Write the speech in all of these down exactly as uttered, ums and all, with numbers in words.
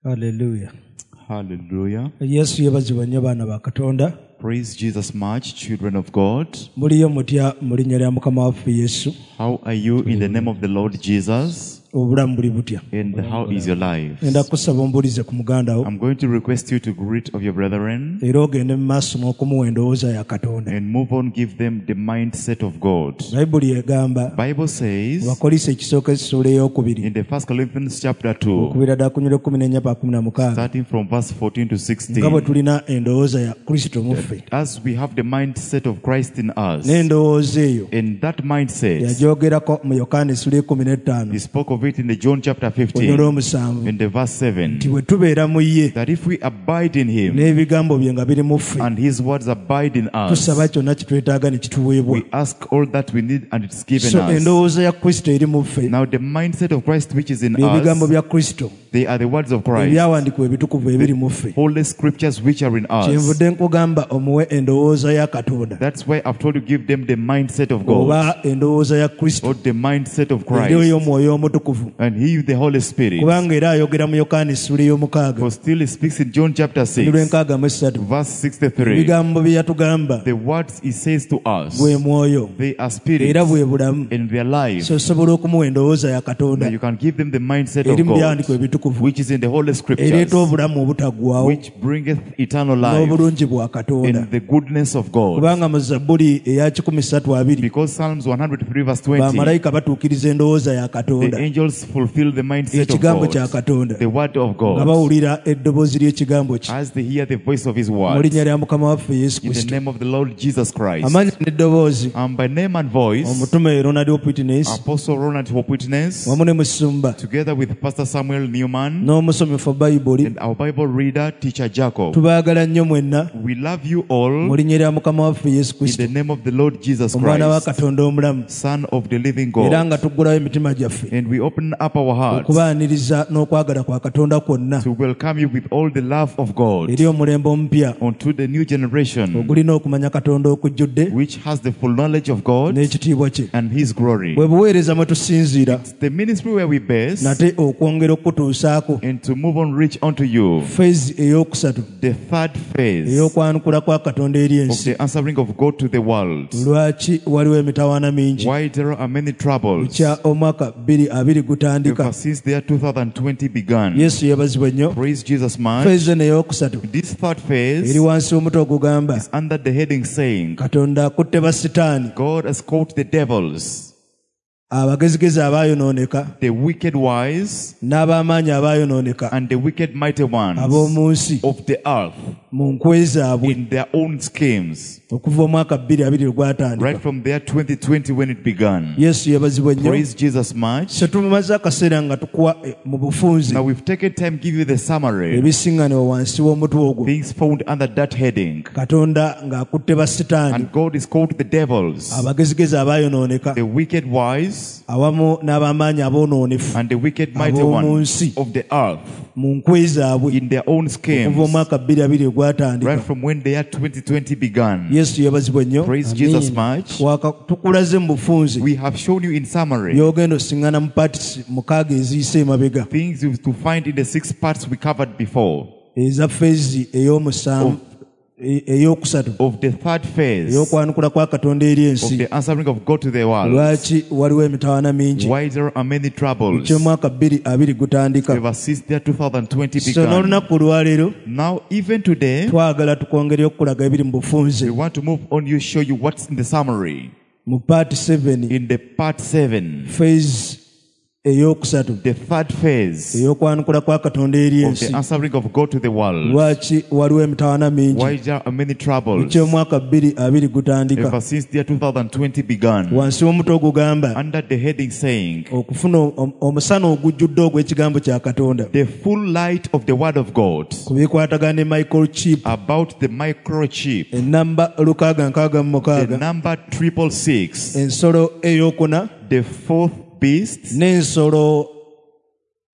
Hallelujah. Hallelujah. Yesu yebazibwa nnyo baana ba Katonda. Praise Jesus much, children of God. Muliyo mutya mu linnya lya Mukama waffe Yesu. How are you in the name of the Lord Jesus? Obulamu buli butya? And how is your life? Enda kusaba ombulize ku muganda wo. I'm going to request you to greet of your brethren Era ogende mu maaso n'okumuwa endowooza ya Katonda. and move on, give them the mindset of God. Bayibuli egamba Bible says Abakolisi ekisooka ekisuula ey'okubiri in the First Corinthians chapter two, okubira ddala ku nnyolero kkumi n'ennya pa kumi na mukaaga starting from verse fourteen to nga bwe sixteen, tulina endowooza ya Kristo mu ffe. as we have the mindset of Christ in us, N'endowooza eyo in that mindset, yagyogerako mu Yokaana essula ekkumi n'ettaano he spoke of it in the John chapter onyolo fifteen, omusanvu in the verse seven, nti bwe tubeera mu ye that if we abide in him n'ebigambo bye nga biri mu ffe and his words abide in us, tusaba kyonna kitwetaaga ne kituweebwa. we ask all that we need and it's given So us. endowooza ya Kristo eri mu ffe Now the mindset of Christ which is in bye bigambo us, bya Kristo they are the words of Christ, ebyawandiikibwa ebitukuvu ebiri mu ffe. holy scriptures which are in us. Kyenvudde nkugamba omuwe endowooza ya Katonda That's why I've told you give them the mindset of God oba endowooza ya Kristo or the mindset of eri Christ, ey'omwoyo omutukuvu, and he the Holy Spirit. kubanga era ayogera mu Yokaana essula ey'omukaaga For still he speaks in John chapter olulo six, enkaaga mu essatu verse sixty-three. ebigambo bye yatugamba The words he says to us, bwe mwoyo they are era spirits bwe bulamu. in their life. So osobola okumuwa endowooza ya Katonda That you can give them the mindset eri of mu God, byawandiikibwa ebitukuvu which is in the Holy Scriptures, ereeta obulamu obutaggwaawo which bringeth eternal life n'obulungi bwa Katonda. in the goodness of God. Kubanga mu Zabbuli eya kikumi ssatu abiri Because Psalms one hundred three verse twenty, bamalayika batuukiriza endowooza ya the Katonda, angels fulfill the mindset of ekigambo kya God, Katonda, the word of nga God, bawulira eddoboozi ly'ekigambo kye as they hear the voice of his mu word, linnya lya Mukama waffe Yesu in the Kristo. name of the Lord Jesus Christ. Amannya n'eddoboozi And by name and voice, omutume Ronald Witness Apostle Ronald Hope Witness, wamu ne musumba together with Pastor Samuel Newman n'omusomesa Bayibuli, and our Bible reader, Teacher Jacob, tubaagala nnyo mwenna we love you all mu linnya lya Mukama waffe Yesu in Kristo, the name of the Lord Jesus omwana wa Christ, Katonda omulamu, Son of the living era God. nga tuggulawo emitima gyaffe And we open up our hearts okubaaniriza n'okwagala kwa Katonda kwonna to welcome you with all the love of God eri omulembe omupya unto the new generation, ogulina okumanya Katonda okujjudde which has the full knowledge of God n'ekitiibwa kye. and his glory. Bwe buweereza mwe tusinziira It's the ministry where we base nate okwongera okutuusaako and to move on reach unto you feezi ey'okusatu the third phase ey'okwanukula kwa Katonda eri of ensi. the answering of God to the world. Lwaki waliwo emitawaana mingi? Why there are many troubles Kya omwaka bbiri abiri gutandika. ever since the year two thousand twenty began. Yesu yeebazibwe nnyo. Praise Jesus much. Feezi eno ey'okusatu This third eri phase wansi w'omutwe ogugamba is under the heading saying, Katonda akutte basitaani, God has caught the devils, abagezigezi abaayonooneka the wicked wise, n'ab'amaanyi abaayonooneka and the wicked mighty ones ab'omu nsi of the earth mu nkwe zaabwe in their own schemes, okuva omwaka bbiri abiri lwe gwatandika. right from the year twenty twenty when it began. Yesu yeebazibwe nnyo. Praise Jesus much. Se tumaze akaseera nga tukuwa eh, mu bufunze Now we've taken time to give you the summary, ebisiŋŋanibwa wansi w'omutwe ogwo. things found under that heading. Katonda ng'akutte basitaani, And God is called the devils, abagezigezi abaayonooneka the wicked wise, awamu n'ab'amaanyi aboonoonefu and the wicked mighty ab'omu ones nsi of the earth mu nkwe zaabwe in their own okuva schemes, omwaka bbiri abiri lwe gwatandika. right from when the year twenty twenty began. Yesu yeebazibwe nnyo. Praise Jesus much. Twaka- tukulaze mu bufunze We have shown you in summary by'ogenda osiŋŋana mu paatisi mukaaga eziyise emabega things you to find in the six parts we covered before eza feezi ey'omusanvu e- ey'okusatu of the third phase ey'okwanukula kwa Katonda eri of ensi. the answering of God to the world. Lwaki waliwo emitawaana mingi? Why there are many troubles Eky'omwaka bbiri abiri gutandika. ever since the year two thousand twenty So began. n'olunaku olwaleero Now even today twagala tukwongere okukulaga ebiri mu bufunze we want to move on you, show you what's in the summary mu paati seven in the part seven, phase ey'okusatu the third phase ey'okwanukula kwa Katonda eri of ensi. the answering of God to the world. Lwaki waliwo emitawaana mingi? Why there are many troubles Eky'omwaka bbiri abiri gutandika. ever since the year two thousand twenty began. Wansi w'omutwe ogugamba Under the heading saying, okufuna om- omusana ogujjudde ogw'ekigambo kya Katonda the full light of the word of God, ku bikwatagana ne microchip about the microchip, ennamba lukaaga nkaaga mu the mukaaga, number triple six, ensolo ey'okuna the fourth beast, n'ensolo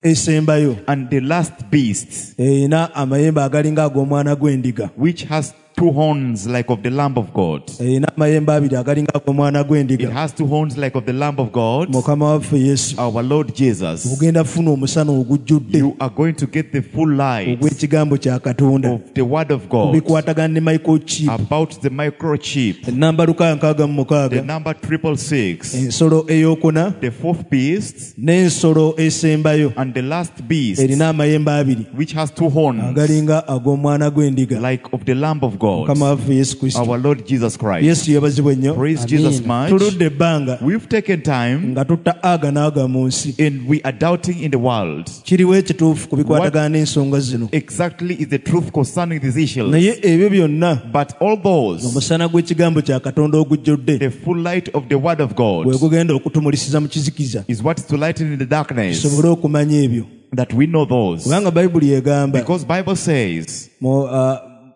esembayo and the last beast, erina amayembe agalinga ag'omwana gw'endiga. which has two horns like of the Lamb of God. erina amayembe abiri agalinga ag'omwana It gw'endiga. has two horns like of the Lamb of God. Mukama waffe Yesu, Our Lord Jesus. ogenda kufuna omusana ogujjudde You are going to get the full light ogw'ekigambo kya Katonda of the Word of God bikwatagana ne microchip. about the microchip. Ennamba lukaaga nkaaga mu The mukaaga, number triple six. ensolo eyokuna The fourth beast n'ensolo esembayo and the last beast, erina amayembe abiri which has two horns agalinga ag'omwana gw'endiga. like of the Lamb of God. Mukama waffe Yesu Kristo. Our Lord Jesus Christ. Yesu yebazibwe nnyo. Praise Amen. Jesus much. Tuludde ebbanga We've taken time nga tutta aga n'aga mu nsi. and we are doubting in the world. Kiriwo ekituufu ku bikwatagana n'ensonga zino. Exactly is the truth concerning these issues. Naye ebyo byonna But all those, omusana gw'ekigambo kya Katonda ogujjudde the full light of the Word of God gwe gugenda okutumulisiza mu kizikiza is what is to lighten in the darkness, tusobole okumanya ebyo. that we know those. Kubanga Bayibuli egamba Because Bible says mu uh,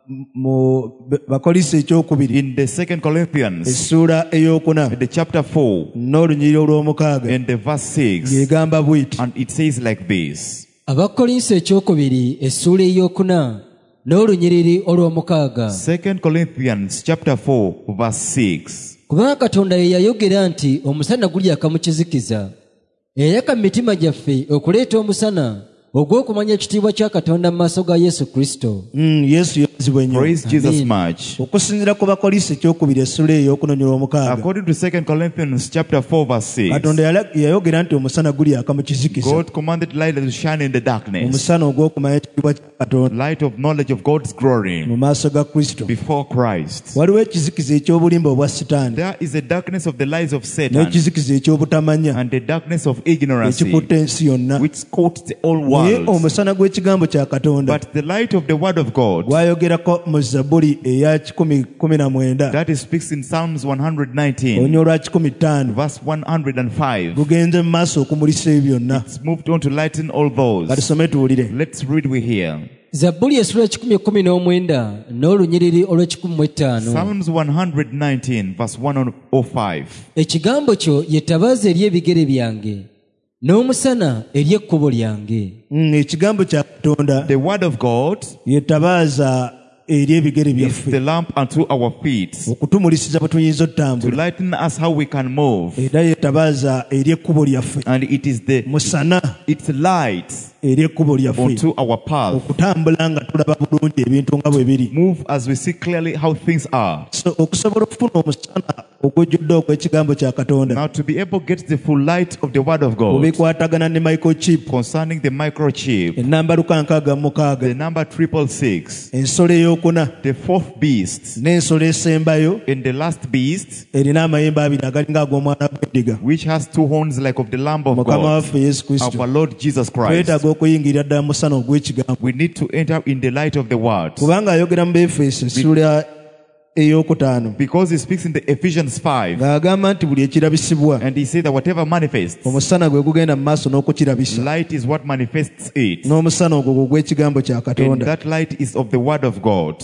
mu Bakolinso ekyokubiri in the Second Corinthians, essuula eyokuna in the chapter four n'olunyiriri olw'omukaaga and the verse six, ng'egamba bw'iti, and it says like this. Abakolinso ekyokubiri essuula eyokuna n'olunyiriri olw'omukaaga. Second Corinthians chapter four verse six. Kubanga Katonda ye yayogera nti omusana gulyaka mu kizikiza, eyayaka mu mitima gyaffe okuleeta omusana ogw'okumanya ekitiibwa kya Katonda mu maaso ga Yesu Kristo. Mm, Yesu yazibwe nnyo. Praise Jesus Amen. much. Okusinziira ku Bakolinso ekyokubiri essuula ey'okunonyera omukaaga, According to Second Corinthians chapter four verse six, Katonda yala- yayogera nti omusana gulyaka mu kizikiza, God commanded light to shine in the darkness, omusana ogw'okumanya ekitiibwa kya Katonda light of knowledge of God's glory mu maaso ga Kristo. before Christ. Waliwo ekizikiza eky'obulimba obwa Sitaani There is a darkness of the lies of Satan n'ekizikiza eky'obutamanya and the darkness of ignorance ekikutte ensi yonna. which coats the whole Naye world. omusana gw'ekigambo kya Katonda But the light of the Word of God gwayogerako mu Zabbuli eya kikumi kumi na mwenda that is speaks in Psalms one nineteen olunya olwa kikumi ttaano verse one oh five, gugenze mu maaso okumulisa ebyo byonna. it's moved on to lighten all those. Katusome tuwulire. Let's read we here. Zabbuli essuula ekikumi kkumi n'omwenda n'olunyiriri olw'ekikumi mu ttaano. Psalms one nineteen verse one oh five. Ekigambo kyo ye ttabaaza eri ebigere byange n'omusana eri ekkubo lyange. Mm, ekigambo kya Katonda The Word of God ye ttabaaza eri ebigere is byaffe the lamp unto our feet, okutumulisiza bwe tuyinza to otutambula, lighten us how we can move. era ye ttabaaza eri ekkubo lyaffe, And it is the musana its light eri ekkubo lyaffe, unto our path. okutambula nga tulaba bulungi ebintu nga bwe biri. Move as we see clearly how things are. So, okusobola okufuna omusana ogujjudde ogw'ekigambo kya Katonda Now to be able to get the full light of the Word of God obikwatagana ne microchip, concerning the microchip, ennamba lukankaaga mu mukaaga, the number triple six, ensolo eyokuna the fourth beast, n'ensolo esembayo and the last beast, erina amayembe abiri agalinga ag'omwana gw'endiga. which has two horns like of the Lamb of Mukama God, waffe Yesu Kristo, our Lord Jesus Christ. twetaaga okuyingirira ddala mu musana ogw'ekigambo, We need to enter in the light of the Word, kubanga ayogera mu Befeso essula eyokutaano because he speaks in the Ephesians five, ng'agamba nti buli ekirabisibwa and he said that whatever manifests, omusana gwe gugenda mu maaso n'okukirabisa, light is what manifests it, n'omusana ogwo gwe gw'ekigambo kya and Katonda. that light is of the Word of God.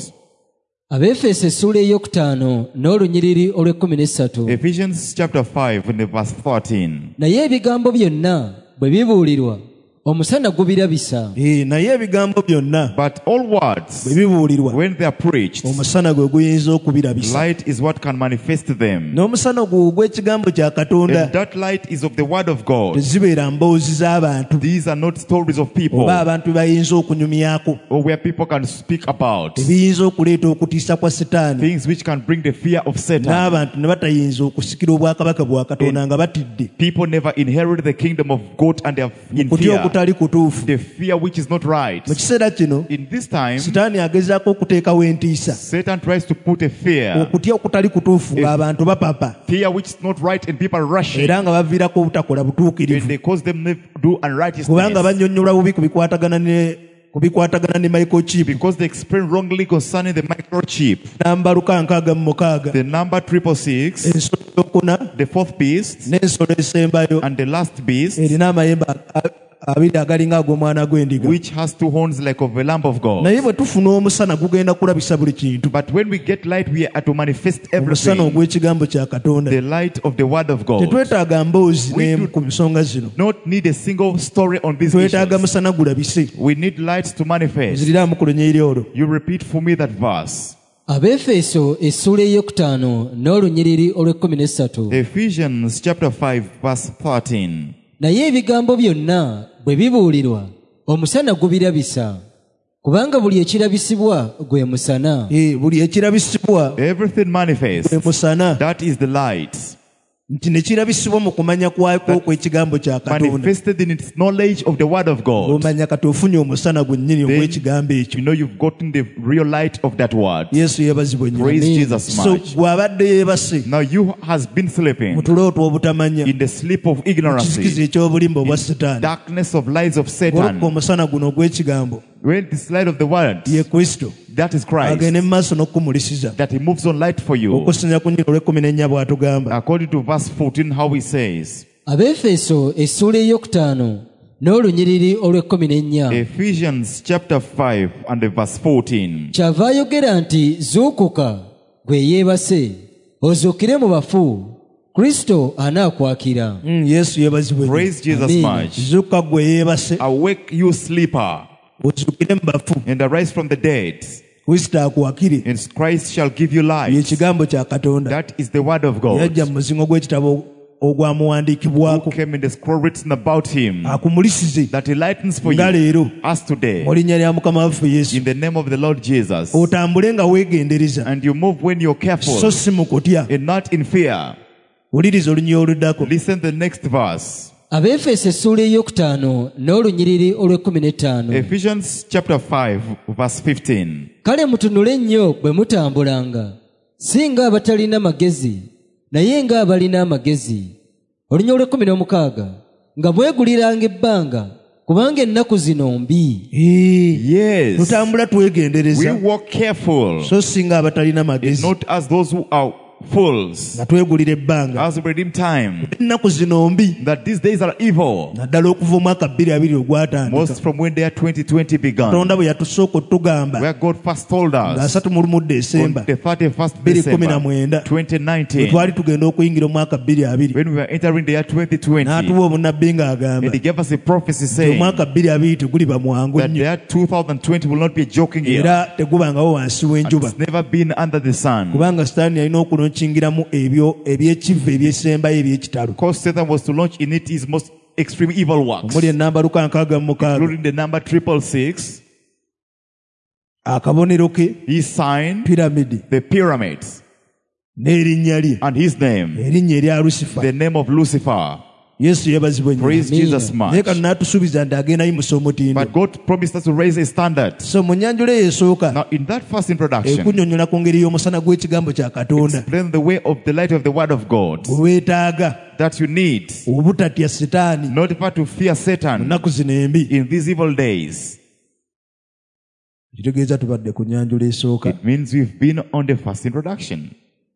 Abeefeso essuula ey'okutaano n'olunyiriri olw'ekkumi n'essatu. Ephesians chapter five and the verse thirteen. Naye ebigambo byonna bwe bibuulirwa omusana gubirabisa. Eh, naye ebigambo byonna But all words, bwe bibuulirwa when they are preached, omusana gwe guyinza okubirabisa, light is what can manifest them. n'omusana gwe gw'ekigambo kya Katonda And that light is of the Word of God. tezibeera mboozi z'abantu These are not stories of people oba abantu bye bayinza okunyumyako, or where people can speak about ebiyinza okuleeta okutiisa kwa Setaani, things which can bring the fear of Satan. n'abantu ne batayinza okusikira obwakabaka bwa Katonda nga batidde People never inherit the kingdom of God and they are in kutya fear. okutali kutuufu. The fear which is not right. Mu kiseera kino In this time, Setaani agezaako okuteekawo entiisa, Satan tries to put a fear, okutya okutali kutuufu ng'abantu bapapa fear which is not right, and people rush it, era nga baviirako obutakola and butuukirivu, they cause them to do kubanga unrighteousness bannyonnyola bubi ku bikwatagana ne ku bikwatagana ne microchip. because they explain wrongly concerning the microchip. Namba lukankaaga mu mukaaga, The number triple six, ensolo eyokuna the fourth beast, n'ensolo esembayo and the last beast, erina amayembe a- abiri agalinga ag'omwana gw'endiga. which has two horns like of a lamb of God. Naye bwe tufuna omusana gugenda kulabisa buli kintu, But when we get light, we are to manifest omusana everything. ogw'ekigambo kya Katonda. The light of the Word of God. Tetwetaaga mboozi We n'emu do- ku nsonga zino, Not need a single story on these twetaaga issues. musana gulabise. We need light to manifest. Nziriramu ku lunyiriri olwo. You repeat for me that verse. Abefeso essula eyokutaano n'olunyiriri olw'ekkumi n'essatu. Ephesians chapter five verse thirteen. Naye ebigambo byonna bwe bibuulirwa omusana gubirabisa, kubanga buli ekirabisibwa gwe musana. Eh, buli ekirabisibwa Everything manifests. gwe musana, That is the light. nti ne kirabisibwa mu kumanya kwako kw'ekigambo kya Katonda. Manifested in its knowledge of the word of God. Omanya kati ofunye omusana gwennyini Then ogw'ekigambo ekyo. you know you've gotten the real light of that word. Yesu yeebazibwe nnyo. Praise Amen. Jesus So much. bw'abadde yeebase Now you has been sleeping mu tulooto obutamanya, in the sleep of kizikiza ignorance, eky'obulimba obwa Setaani. darkness of lies of Olokka Satan. omusana guno ogw'ekigambo When this light of the word, ye Kristo that is Christ, agende mu maaso n'okukumulisiza. that he moves on light for you. Okusinziira ku nnyiriri olw'ekkumi n'ennya bw'atugamba. According to verse fourteen, how he says, Abefeso essula eyokutaano n'olunyiriri olw'ekkumi n'ennya. Ephesians chapter five and the verse fourteen. Kyava ayogera nti zuukuka gwe yeebase, ozuukire mu bafu, Kristo anaakwakira. Mm, Yesu yeebazibwe nnyo. Praise Jesus Amen. much. Zuukuka gwe yeebase, Awake, you sleeper, ozuukire mu bafu, and arise from the dead, Kristo akwakire. and Christ shall give you Ye light. kigambo kya Katonda. That is the word of God, Yajja mu muzingo gw'ekitabo who ogwamuwandiikibwako, came in the scroll written about him, akumulisize that he lightens for nga you, leero as today, mu linnya lya Mukama waffe Yesu. in the name of the Lord Jesus. Otambule nga weegendereza, And you move when you're so careful si mu kutya. and not in fear. Wuliriza olunyi oluddako. Listen to the next verse. Abefeso essula eyokutaano n'olunyiriri olw'ekkumi n'ettaano. Ephesians chapter five verse fifteen. Kale mutunule nnyo bwe mutambulanga, si ng'abatalina magezi, naye ng'abalina amagezi. Olunya olw'ekkumi n'omukaaga, nga mweguliranga ebbanga, kubanga ennaku zino mbi. Eh, Yes. tutambula We twegendereza, walk careful, so si nga abatalina and magezi, not as those who are fools, nga twegulira ebbanga. as we redeem time, Ennaku zino mbi, that these days are evil, naddala okuva omwaka bbiri abiri ogwatandika. most from when the year twenty twenty began, Katonda bwe yatusooka otugamba where God first told nga us asatu mu lumu on Desemba the thirty-first bbiri kumi na December mwenda twenty bwe nineteen, twali tugenda okuyingira omwaka bbiri abiri, when we were entering the year twenty twenty, n'atuwa obunabbi ng'agamba and he gave us a prophecy nti saying omwaka bbiri abiri teguliba mwangu that the nnyo, year two thousand twenty will not be a joking year, era tegubangawo wansi and w'enjuba, it's never been under the sun. kubanga Sitaani yalina okunokingiramu ebyo eby'ekivve ebyesembayo eby'ekitalo, Because Satan was to launch in it his most extreme evil works, omuli ennamba luka nkaaga mu mukaaga. including the number triple six, Akabonero ke his sign, piramidi the pyramids, n'erinnya lye, and his name, erinnya erya Lusifa. the name of Lucifer. Yesu yeebazibwe nnyo. Praise Amen. Jesus Naye much. kano n'atusuubiza nti agenda yimusa omutindo. But God promised us to raise a standard. So mu nnyanjula eyo esooka Now, in that first introduction, ekunnyonnyola ku ngeri y'omusana gw'ekigambo kya Katonda explain the way of the light of the word of God bwe weetaaga that you need obutatya Setaani in order to fear mu Satan nnaku zino embi. in these evil days. Kitegeeza tubadde ku nnyanjula esooka. It means we've been on the first introduction.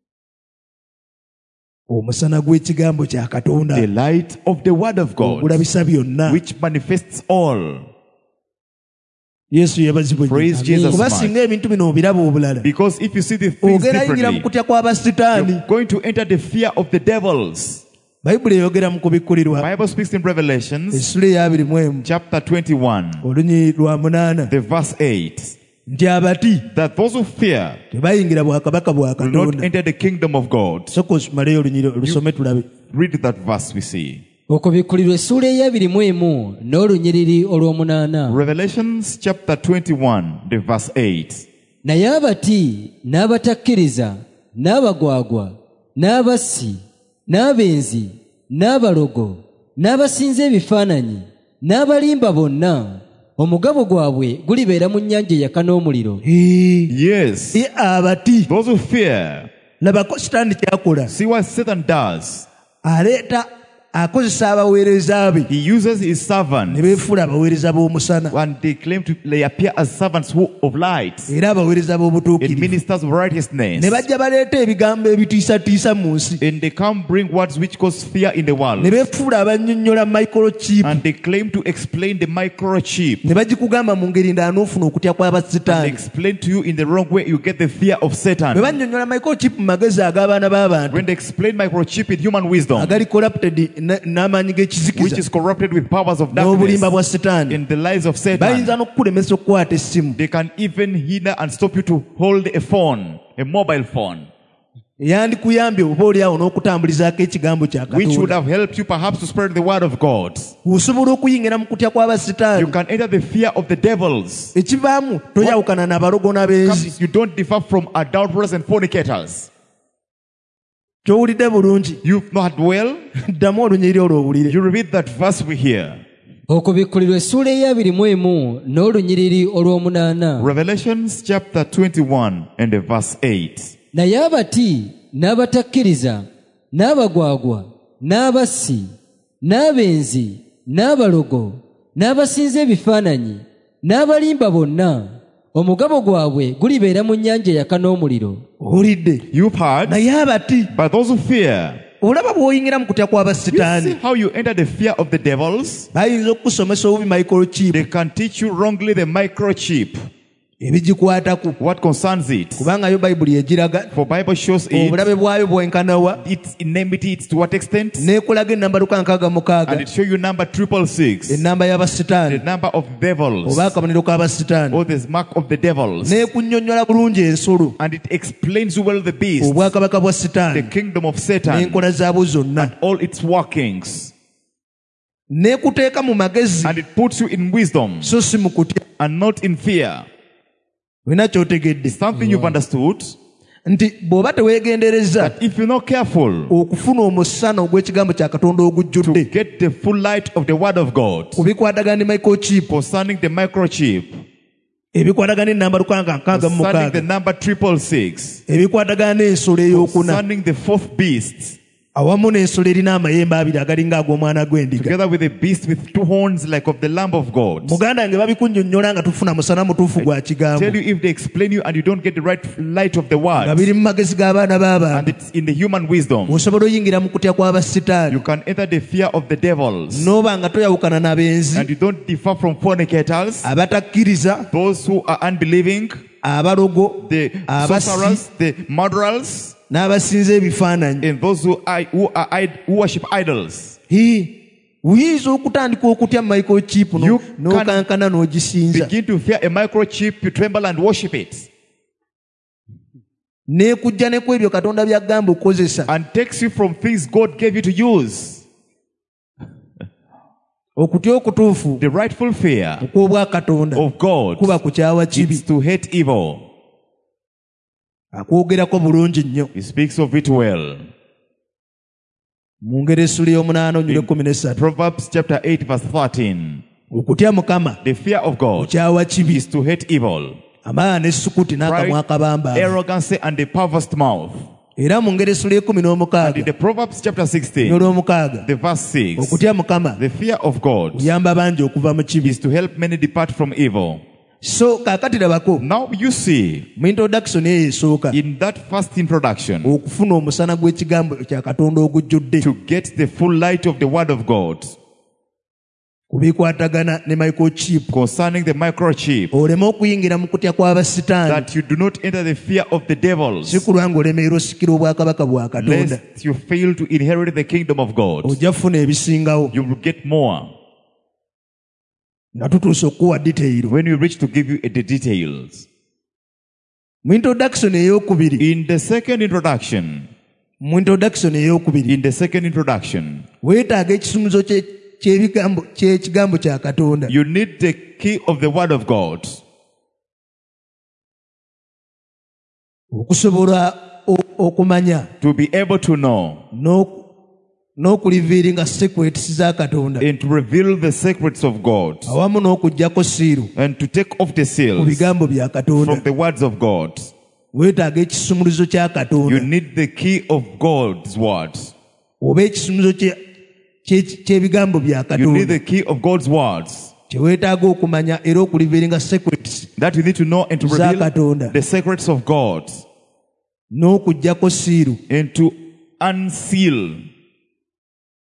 Omusana gw'ekigambo kya Katonda The light of the word of God, ogulabisa byonna. which manifests all. Yesu yeebazibwe nnyo. Praise Jesus Kuba much. singa ebintu bino obiraba obulala, Because if you see the things ogenda yingira mu differently, kutya kw'Abasitaani. you're going to enter the fear of the devils. Bayibuli eyogera mu kubikkulirwa Bible speaks in Revelations essula ey'abiri mu emu chapter twenty-one, olunyi lwa munaana the verse eight, nti abati that those who fear tebayingira bwakabaka bwa will not Katonda. enter the kingdom of God. Sooka osomaleyo olunyi lusome tulabe. Read that verse we see. Okubikkulirwa essula ey'abiri mu emu n'olunyiriri olw'omunaana. Revelations chapter twenty-one, the verse eight. Naye abati n'abatakkiriza n'abagwagwa n'abassi n'abenzi n'abalogo n'abasinza ebifaananyi n'abalimba bonna, omugabo gwabwe gulibeera mu nnyanja eyaka n'omuliro. Ee, Yes, ee, abati those who fear. labako Sitaani kyakola, See what Satan does. aleeta akozesa abaweereza be He uses his ne servants, beefuula abaweereza b'omusana and they claim to they appear as servants who, of light era abaweereza and b'obutuukirivu, ministers of righteousness. ne bajja baleeta ebigambo ebitiisatiisa mu nsi, And they come bring words which cause fear in the world. ne beefuula abannyonnyola microchip, And they claim to explain the microchip. ne bagikugamba mu ngeri ndala n'ofuna okutya And they kw'Abasitaani. explain to you in the wrong way, you get the fear of Bwe Satan. bannyonnyola microchip mu magezi ag'abaana b'abantu When they explain microchip in human wisdom, agali corrupted na- n'amaanyi which g'ekizikiza is corrupted with powers of n'obulimba darkness bwa Setaani, in the lies of bayinza Satan, n'okukulemesa okukwata essimu they can even hinder and stop you to hold a phone. a mobile phone, yandikuyambye oba oliawo n'okutambulizaako ekigambo kya which would Katonda. have helped you perhaps to spread the word of God. Osobola okuyingira mu kutya You kw'abasitaani. can enter the fear of the devils. Ekivaamu toyawukana n'abalogo n'abenzi. Comes- You don't differ from adulterers and fornicators. Kyowulidde bulungi. You've not well. Ddamu olunyiriri olwo owulire. You read that verse we hear. okubikkulirwa essuula ey'abiri mu emu n'olunyiriri olw'omunaana. Revelations chapter twenty-one and verse eight. naye abati n'abatakkiriza n'abagwagwa n'abassi n'abenzi n'abalogo n'abasinza ebifaananyi n'abalimba bonna omugabo gwabwe gulibeera mu nnyanja eyaka n'omuliro. Owulidde. You've heard. Naye abati. But those who fear, Olaba bw'oyingira mu kutya you see kw'abasitaani. how you enter the fear of the devils? Bayinza okukusomesa obubi microchip. They can teach you wrongly the microchip, Ebigikwatako. what concerns it. Kubanga yo Bayibuli egiraga. For Bible shows it, Obulabe bwayo bwenkanawa. its enmity, it's to what extent? N'ekulaga ennamba luka nkaaga And mukaaga. it show you number triple six, Ennamba the y'abasitaani. number of devils, Oba akabonero k'abasitaani. or the mark of the devils. N'ekunnyonnyola bulungi ensolo. And it explains you well the beast, Obwakabaka bwa the sitaani. kingdom of Satan, N'enkola zaabwo zonna. all its workings. N'ekuteeka mu magezi. And it puts you in wisdom So si mu kutya. and not in fear. Olina ky'otegedde. Something you've understood, Nti bw'oba teweegendereza that if you're not careful okufuna omusana ogw'ekigambo kya Katonda to ogujjudde get the full light of the word of God ku bikwatagana ne microchip, concerning the microchip, ebikwatagana n'ennamba lukanga nkaaga mu concerning the mukaaga, number triple six, ebikwatagana n'ensolo ey'okuna, concerning the fourth beast, awamu n'ensolo erina amayembe abiri agalinga ag'omwana gw'endiga. together with a beast with two horns like of the Lamb of God. Muganda wange babikunnyonnyola nga tufuna musana mutuufu gwa kigambo, Tell you, if they explain you and you don't get the right light of the nga word, biri mu magezi g'abaana and b'abantu, it's in the human wisdom, osobola oyingira mu kutya you kw'abasitaani, can enter the fear of the devils, n'oba nga toyawukana n'abenzi, and you don't differ from fornicators, abatakkiriza, those who are unbelieving, abalogo, the abassi, sorcerers, the murderers, n'abasinza ebifaananyi. and those who, are, who, are, id- who worship idols. Hi, oyinza okutandika okutya microchip no- You n'okankana n'ogisinza, Begin to fear a microchip, you tremble and worship it, n'ekujja ne ku ebyo Katonda by'agamba okukozesa, and takes you from things God gave you to use. okutya okutuufu The rightful fear okw'obwa Katonda of God kuba kukyawa kibi. is to hate evil. Akwogerako bulungi nnyo. He speaks of it well. Mu ngero essula y'omunaana onyule kumi n'essatu. Proverbs chapter eight verse thirteen. Okutya Mukama The fear of God kukyawa kibi. is to hate evil, Amaanyi n'essukuti n'akamwa akabamba. arrogancy and a perverse mouth. Era mu ngero essula y'ekumi And in n'omukaaga the Proverbs chapter sixteen, n'olw'omukaaga, the verse six, okutya Mukama the fear of God kuyamba bangi okuva mu kibi. is to help many depart from evil. So kaakati labako Now you see, mu introduction eyo esooka, in that first introduction, okufuna omusana gw'ekigambo kya Katonda ogujjudde to get the full light of the word of God ku bikwatagana ne microchip, concerning the microchip, oleme okuyingira mu kutya kw'abasitaani, that you do not enter the fear of the devils, si kulwa ng'olemererwa osikira obwakabaka bwa Katonda. lest you fail to inherit the kingdom of God. Ojja kufuna ebisingawo You will get more nga tutuuse okukuwa detail. when we reach to give you the details. Mu introduction ey'okubiri, In the second introduction, mu introduction ey'okubiri in the second introduction, weetaaga ekisumuzo kye- ky'ebigambo ky'ekigambo kya Katonda. you need the key of the word of God Okusobola o- okumanya to be able to know n'oku- n'okuliviiringa secrets za Katonda, and to reveal the secrets of God awamu n'okuggyako siiru and to take off the ku seals bigambo bya from Katonda. the words of God. Weetaaga ekisumuluzo kya You Katonda need the key of God's words. oba ekisumuluzo kye- kye- ky'ebigambo bya You need Katonda the key of God's words kye weetaaga okumanya era okuliviiringa secrets that you need to know and to za reveal Katonda the secrets of God n'okuggyako siiru and to unseal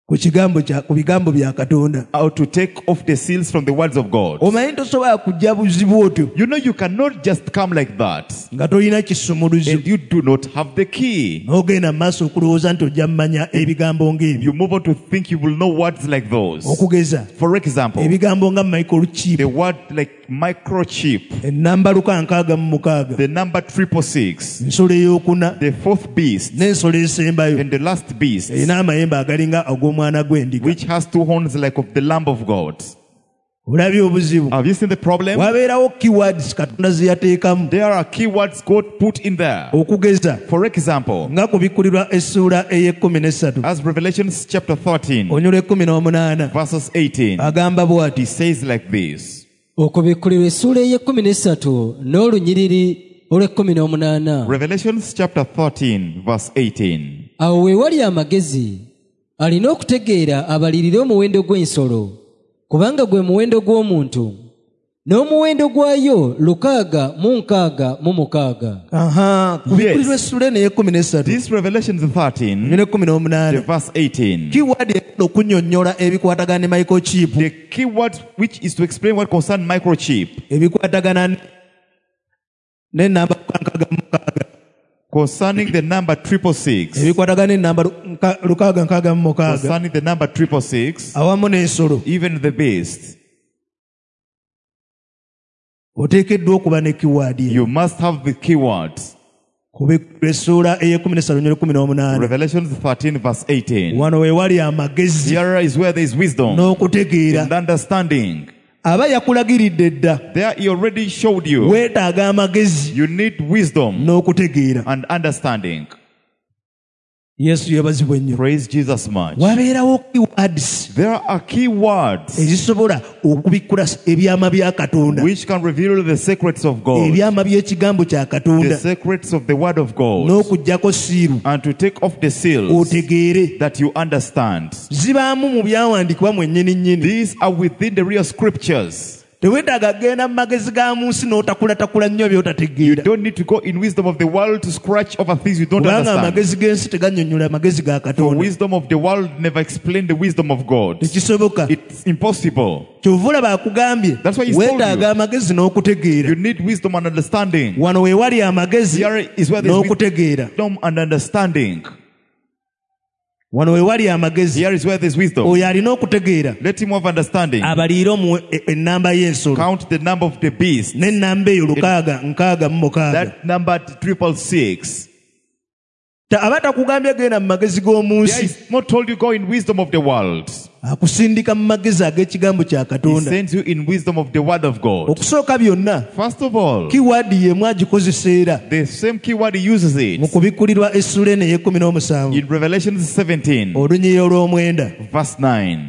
ku kigambo kya ku bigambo bya Katonda. How to take off the seals from the words of God. Omanyi tosobola kujja buzibu otyo You know you cannot just come like that nga tolina kisumuluzo and you do not have the key. n'ogenda mu maaso okulowooza nti ojja mmanya ebigambo ng'ebyo. You move on to think you will know words like those. Okugeza For example, ebigambo nga microchip, the word like microchip, ennamba luka nkaaga mu mukaaga, the number triple six, ensolo ey'okuna the fourth beast, n'ensolo esembayo and the last beast, erina amayembe agalinga ag'omwana gw'endiga. which has two horns like of the Lamb of God. Olabye obuzibu? Have you seen the problem? Wabeerawo keywords Katonda ze yateekamu. There are keywords God put in there. Okugeza For example, nga ku bikkulirwa essuula ey'ekkumi n'essatu as Revelations chapter thirteen, onyolo ekkumi n'omunaana verses eighteen, agamba bw'ati: he says like this. okubikkulirwa essuula ey'ekkumi n'essatu n'olunyiriri olw'ekkumi n'omunaana. Revelations chapter thirteen, verse eighteen. Awo we wali amagezi alina okutegeera abalirire omuwendo gw'ensolo, kubanga gwe muwendo gw'omuntu, n'omuwendo gwayo lukaaga mu nkaaga mu mukaaga. aha ku bikkulirwa essuula eno ey'ekkumi n'essatu This Revelations thirteen, onyolo ekkumi the n'omunaana verse eighteen. keyword ekunda okunnyonnyola ebikwatagana ne microchip, The keyword which is to explain what concerns microchip, ebikwatagana n'ennamba nkaaga mu mukaaga, concerning the number triple six, ebikwatagana n'ennamba luka- lukaaga nkaaga mu mukaaga concerning the number triple six, awamu n'ensolo, even the beast. oteekeddwa okuba ne keyword eyo. You must have the keywords. Ku bikkulirwa essuula ey'ekkumi n'essatu onyolo ekkumi n'omunaana Revelations thirteen, verse eighteen. wano we wali amagezi Here is where there is wisdom n'okutegeera. and understanding. aba yakulagiridde dda, There he already showed you. weetaaga amagezi You need wisdom n'okutegeera. and understanding. Yesu yebazibwe nnyo. Praise Jesus much. wabeerawo keywords There are key words ezisobola okubikkula ebyama bya Katonda, which can reveal the secrets of God, ebyama by'ekigambo kya the Katonda, secrets of the word of God, n'okuggyako siiru and to take off the seals otegeere. that you understand. Zibaamu mu byawandiikibwa mwennyini nnyini. These are within the real scriptures. Teweetaaga kgenda mu magezi ga mu nsi n'otakulatakula nnyo by'otategeera, Don't need to go in wisdom of the world to scratch over things you don't kubanga understand. amagezi g'ensi tegannyonnyola magezi ga For Katonda. wisdom of the world never explain the wisdom of God. Tekisoboka. It's impossible. Kyova olaba akugambye That's why he's told weetaaga you. amagezi n'okutegeera. You need wisdom and understanding. Wano we wali amagezi Here is where there's n'okutegeera. wisdom and understanding. Wano we wali amagezi, Here is where there's wisdom. oyo alina okutegeera Let him have understanding. abaliire omu ennamba y'ensolo, Count the number of the beast. n'ennamba eyo lukaaga nkaaga mu mukaaga. That number triple six. Ta- aba takugambye genda mu magezi g'omu There nsi, is not told you go in wisdom of the world. akusindika mu magezi ag'ekigambo kya He Katonda. sends you in wisdom of the word of God. Okusooka byonna First of all, kiwaadi y'emu agikozesa era the same keyword he uses mu it kubikkulirwa essuula eno ey'ekkumi n'omusanvu in Revelation seventeen, olunyiriri olw'omwenda. verse nine.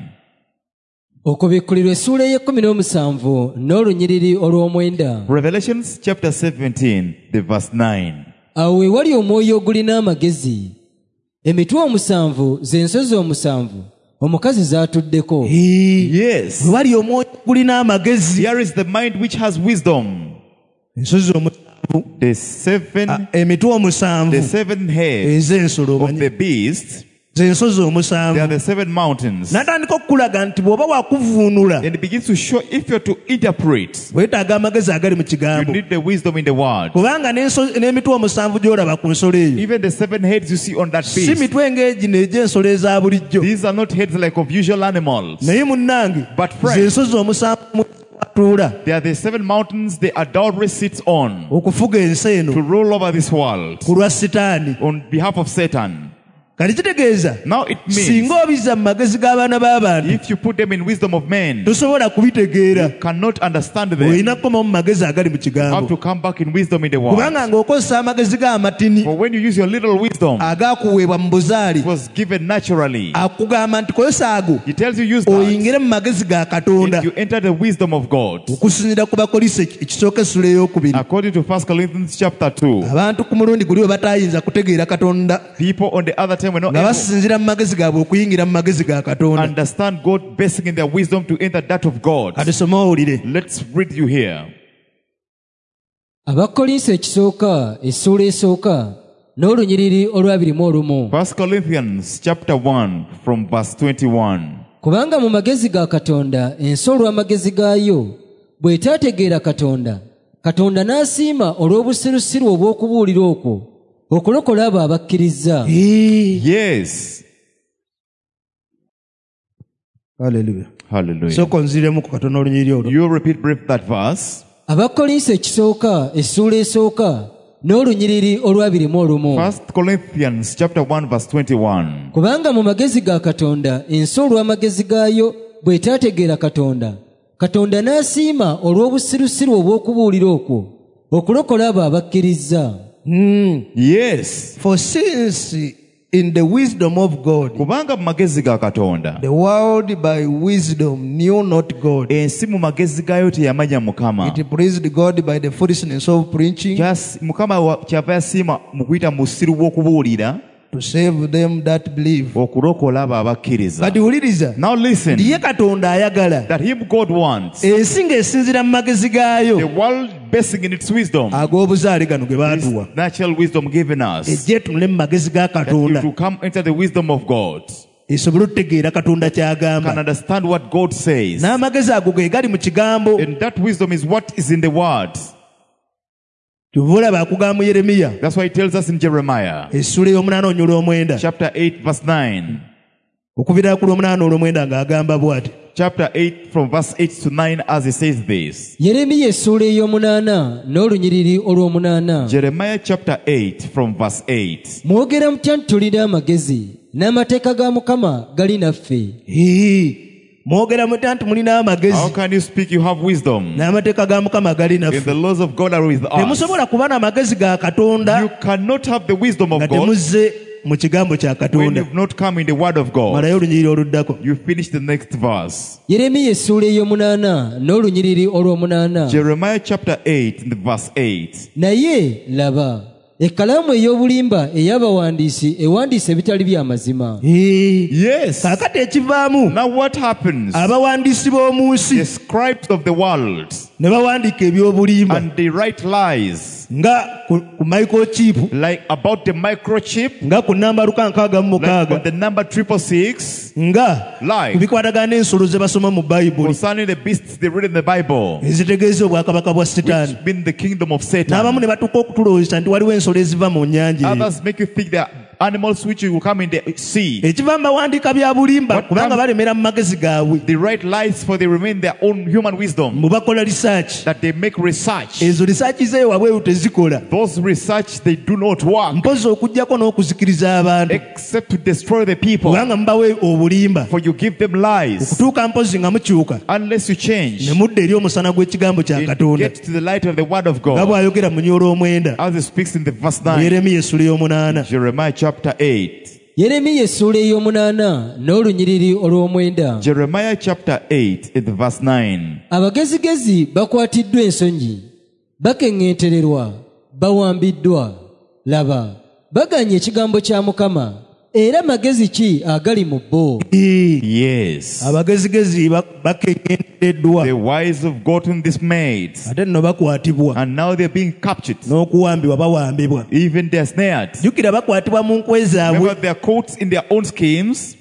okubikkulirwa essuula ey'ekkumi n'omusanvu n'olunyiriri olw'omwenda. Revelation chapter seventeen, the verse nine. Awo we wali omwoyo ogulina amagezi, emitwe omusanvu z'ensozi omusanvu omukazi z'atuddeko. Yes. Bwe wali omwoyo gulina amagezi, Here is the mind which has wisdom. ensozi omusanvu, The seven, a- emitwe omusanvu the seven heads ez'ensolo of omanyi, the beast. z'ensozi They are omusanvu. the seven mountains. N'atandika okukulaga nti bw'oba wakuvuunula And it begins to show if you're to interpret, weetaaga amagezi agali mu you kigambo, need the wisdom in the word. kubanga n'enso- n'emitwe omusanvu gy'olaba ku nsolo eyo Even the seven heads you see on that si beast, mitwe ng'egino egy'ensolo eza bulijjo, these are not heads like of usual animals. naye munnange But friend, z'ensozi omusanvu mu atuula they are the seven mountains the adultery sits on okufuga ensi eno to rule over this world ku lwa Sitaani. on behalf of Satan. Kati kitegeeza Now it means singa obizza mu magezi g'abaana b'abantu if you put them in wisdom of men, tosobola kubitegeera, cannot understand them. olina kukomamu mu magezi agali mu You have kigambo, to come back in wisdom in the word. kubanga ng'okozesa amagezi g'amatini For when you use your little wisdom, agaakuweebwa mu buzaali, it was given naturally. akugamba nti kozesa ago He tells you use that oyingire mu magezi ga Katonda, and you enter the wisdom of God. okusinziira ku Bakolinso ekisooka essula ey'okubiri. According to First Corinthians chapter two, Abantu ku mulundi guli we bataayinza kutegeera Katonda, people on the other time were not nga able basinziira mu magezi gaabwe okuyingira mu magezi ga to Katonda. understand God, basing in their wisdom to enter that of God. Kati soma owulire. Let's read you here. Abakolinso ekisooka essuula esooka n'olunyiriri olwabiri mu olumu. First Corinthians chapter one from verse twenty-one. Kubanga mu magezi ga Katonda ensi olw'amagezi gaayo bw'etaategeera Katonda, Katonda n'asiima olw'obusirusiru obw'okubuulira okwo okulokola abo abakkiriza. Yes. Hallelujah. Hallelujah. Soko nziremu ku katono olunyiriri olwo. You repeat brief that verse. Abakolinso ekisooka essuula esooka n'olunyiriri olwabiri mu olumu. First Corinthians chapter one verse twenty-one. Kubanga mu magezi ga Katonda ensi olw'amagezi gaayo bw'etaategeera Katonda, Katonda n'asiima olw'obusirusiru obw'okubuulira okwo okulokola abo abakkiriza. Mm. Yes. For since in the wisdom of God, Kubanga mu magezi ga Katonda, the world by wisdom knew not God. ensi mu magezi gayo teyamanya Mukama. It pleased God by the foolishness of preaching Just Mukama wa- kyava yasiima mu kuyita mu busiru bw'okubuulira to save them that believe. okulokola abo abakkiriza. Kati wuliriza, Now listen, ndiye Katonda ayagala that him God wants, ensi ng'esinziira mu magezi the gaayo world basing in its wisdom, ag'obuzaale gano ge this baatuwa, natural wisdom given us, ejje etunule mu magezi ga that you Katonda to come enter the wisdom of God, esobole okutegeera Katonda can ky'agamba. understand what God says. N'amagezi ago ge gali mu kigambo. And that wisdom is what is in the word. Kyova olaba akugamba mu Yeremiya That's why he tells us in Jeremiah essula ey'omunaana onyula omwenda chapter eight verse nine. okuviira ku lw'omunaana olw'omwenda ng'agamba bw'ati. Chapter eight from verse eight to nine as he says this. Yeremiya essuula ey'omunaana n'olunyiriri olw'omunaana. Jeremiah chapter eight from verse eight. Mwogera mutya nti tulina amagezi n'amateeka ga Mukama gali naffe? Hii, mwogera mutya nti mulina How amagezi can you speak? You have wisdom. n'amateeka ga Mukama gali If naffe. the laws of God are with us, Temusobola kuba n'amagezi ga Katonda you cannot have the wisdom nga of God temuzze mu kigambo kya when Katonda. you've not come in the word of God. Malayo olunyiriri oluddako. You finish the next verse. Yeremiya essuula ey'omunaana n'olunyiriri olw'omunaana. Jeremiah chapter eight and verse eight. Naye laba, ekkalaamu ey'obulimba ey'abawandiisi ewandiisa ebitali bya mazima. Hii, Yes. kaakati ekivaamu Now what happens? abawandiisi b'omu nsi The scribes of the world, ne bawandiika eby'obulimba and they write lies nga ku, ku microchip like about the microchip, nga ku namba luka nkaaga mu like mukaaga on the number triple six, nga Like. ku bikwatagana n'ensolo ze basoma mu bayibuli concerning the beasts they read in the Bible, ezitegeeza obwakabaka bwa sitaani. which been the kingdom of N'abamu Satan. ne batuuka okutulowooza nti waliwo ensolo eziva mu nnyanja eyo. Others make you think that animals which will come in the sea. Ekiva mu bawandiika bya bulimba What kubanga comes- balemera mu magezi gaabwe, They write lies for they remain their own human wisdom, mu bakola research. that they make research. Ezo research zeeyo wabweru tezikola, Those research, they do not work mpozi okuggyako n'okuzikiriza abantu except to destroy the people. kubanga mubawe obulimba For you give them lies okutuuka mpozi nga mukyuka unless you change ne mudda eri omusana gw'ekigambo kya and Katonda get to the light of the word of nga God. bw'ayogera mu nyola omwenda As it speaks in the verse nine, Yeremiya essula y'omunaana. Jeremiah chapter eight. Yeremiya essuula ey'omunaana n'olunyiriri olw'omwenda. Jeremiah chapter eight and verse nine. Abagezigezi bakwatiddwa ensonyi, bakeŋŋentererwa, bawambiddwa. Laba, baganye ekigambo kya Mukama, era magezi ki agali mu bo? Ii, Yes. abagezigezi ba- bakeŋŋentereddwa The wise have gotten dismayed, ate nno bakwatibwa and now they're being captured. n'okuwambibwa bawambibwa. Even they're snared. jjukira bakwatibwa mu nkwe zaabwe. Remember, they're caught in their own schemes.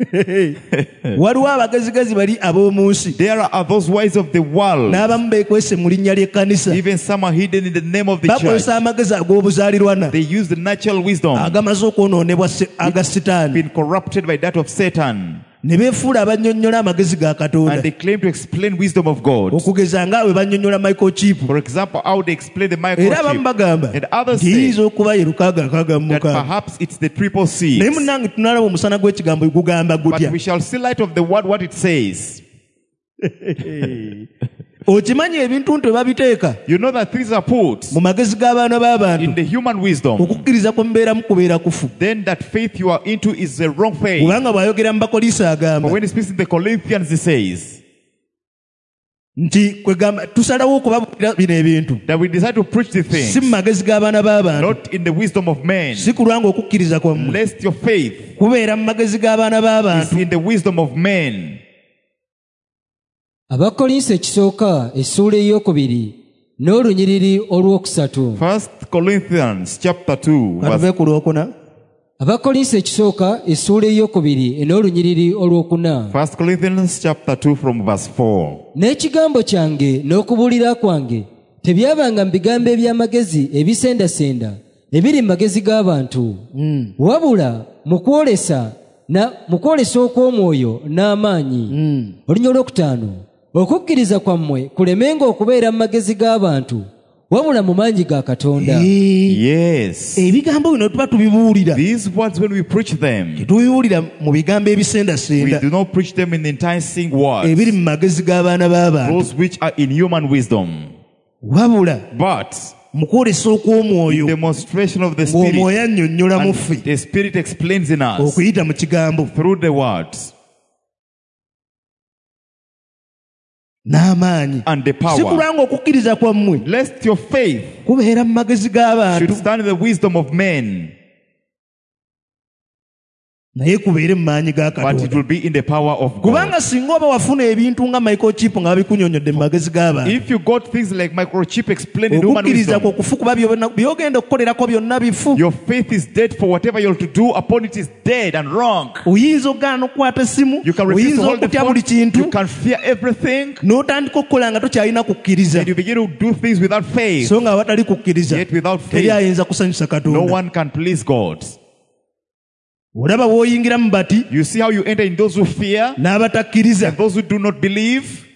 Waliwo abagezigezi bali ab'omu nsi There are those wise of the world. n'abamu beekwese mu linnya ly'ekkanisa, Even some are hidden in the name of the church. bakozesa amagezi ag'obuzaalirwana They use the natural wisdom, agamaze okwonoonebwa se- aga sitaani, been corrupted by that of Satan, ne beefuula abannyonnyola amagezi ga Katonda, and they claim to explain wisdom of God. okugeza nga bwe bannyonnyola microchip. For example, how they explain the Era abamu microchip, bagamba and others nti say iyinza okuba ye lukaaga nkaaga mu that mukaaga. perhaps it's the triple C. Naye munnange tunalaba omusana gw'ekigambo gugamba But gutya. we shall see light of the word what it says. Okimanyi ebintu nti bwe babiteeka You know that things are put mu magezi g'abaana b'abantu, in the human wisdom. okukkiriza kwe mubeeramu kubeera kufu. Then that faith you are into is a wrong faith. Kubanga bw'ayogera mu Bakolisa agamba But when he speaks in the Corinthians, he says nti kwe gamba tusalawo okubabuulira bino ebintu that we decide to preach the si mu things, magezi g'abaana b'abantu, not in the wisdom of men, si kulwanga okukkiriza kwammwe, lest your faith kubeera mu magezi g'abaana is b'abantu. in the wisdom of men. Abakolinso ekisooka essuula ey'okubiri n'olunyiriri olwokusatu. First Corinthians chapter two, katuve verse, ku lwokuna. Abakolinso ekisooka essuula ey'okubiri n'olunyiriri olwokuna. First Corinthians chapter two from verse four. N'ekigambo kyange n'okubuulira kwange tebyabanga mu bigambo eby'amagezi ebisendasenda ebiri mu magezi g'abantu, wabula mu kwolesa na mu kwolesa okw'omwoyo n'amaanyi. Olunya olwokutaano, okukkiriza kwammwe kulemenga okubeera mu magezi g'abantu, wabula mu maanyi ga Katonda. Yes. Ebigambo bino tuba tubibuulira. These words, when we preach them, Tetubibuulira mu bigambo we ebisendasenda do not preach them in enticing words, ebiri mu magezi g'abaana b'abantu, those which are in human wisdom, wabula but mu kwolesa okw'omwoyo, demonstration of the Spirit. ng'omwoyo annyonnyola mu And ffe the Spirit explains in us okuyita mu kigambo through the words n'amaanyi. and the Si power, kulwanga okukkiriza kwammwe lest your faith kubeera mu magezi g'abantu, should stand in the wisdom of men, naye kubeere mu maanyi ga but it Katonda. will be in the power of God. Kubanga singa oba wafuna ebintu nga microchip nga babikunyonyodde mu magezi g'abantu, If you got things like microchip explained in human okukkiriza kwo wisdom, kufu kuba byonna- by'ogenda okukolerako byonna bifu. your faith is dead for whatever you're to do upon it is dead and wrong. Oyinza okugaana okukwata essimu, You can refuse to oyinza hold the okutya phone, buli kintu, you can fear everything, n'otandika okukola nga tokyalina kukkiriza. and you begin to do things without faith. So nga awatali kukkiriza, Yet without teri faith, ayinza kusanyusa no Katonda. one can please God. Olaba bw'oyingira mu bati You see how you enter in those who fear n'abatakkiriza, and those who do not believe,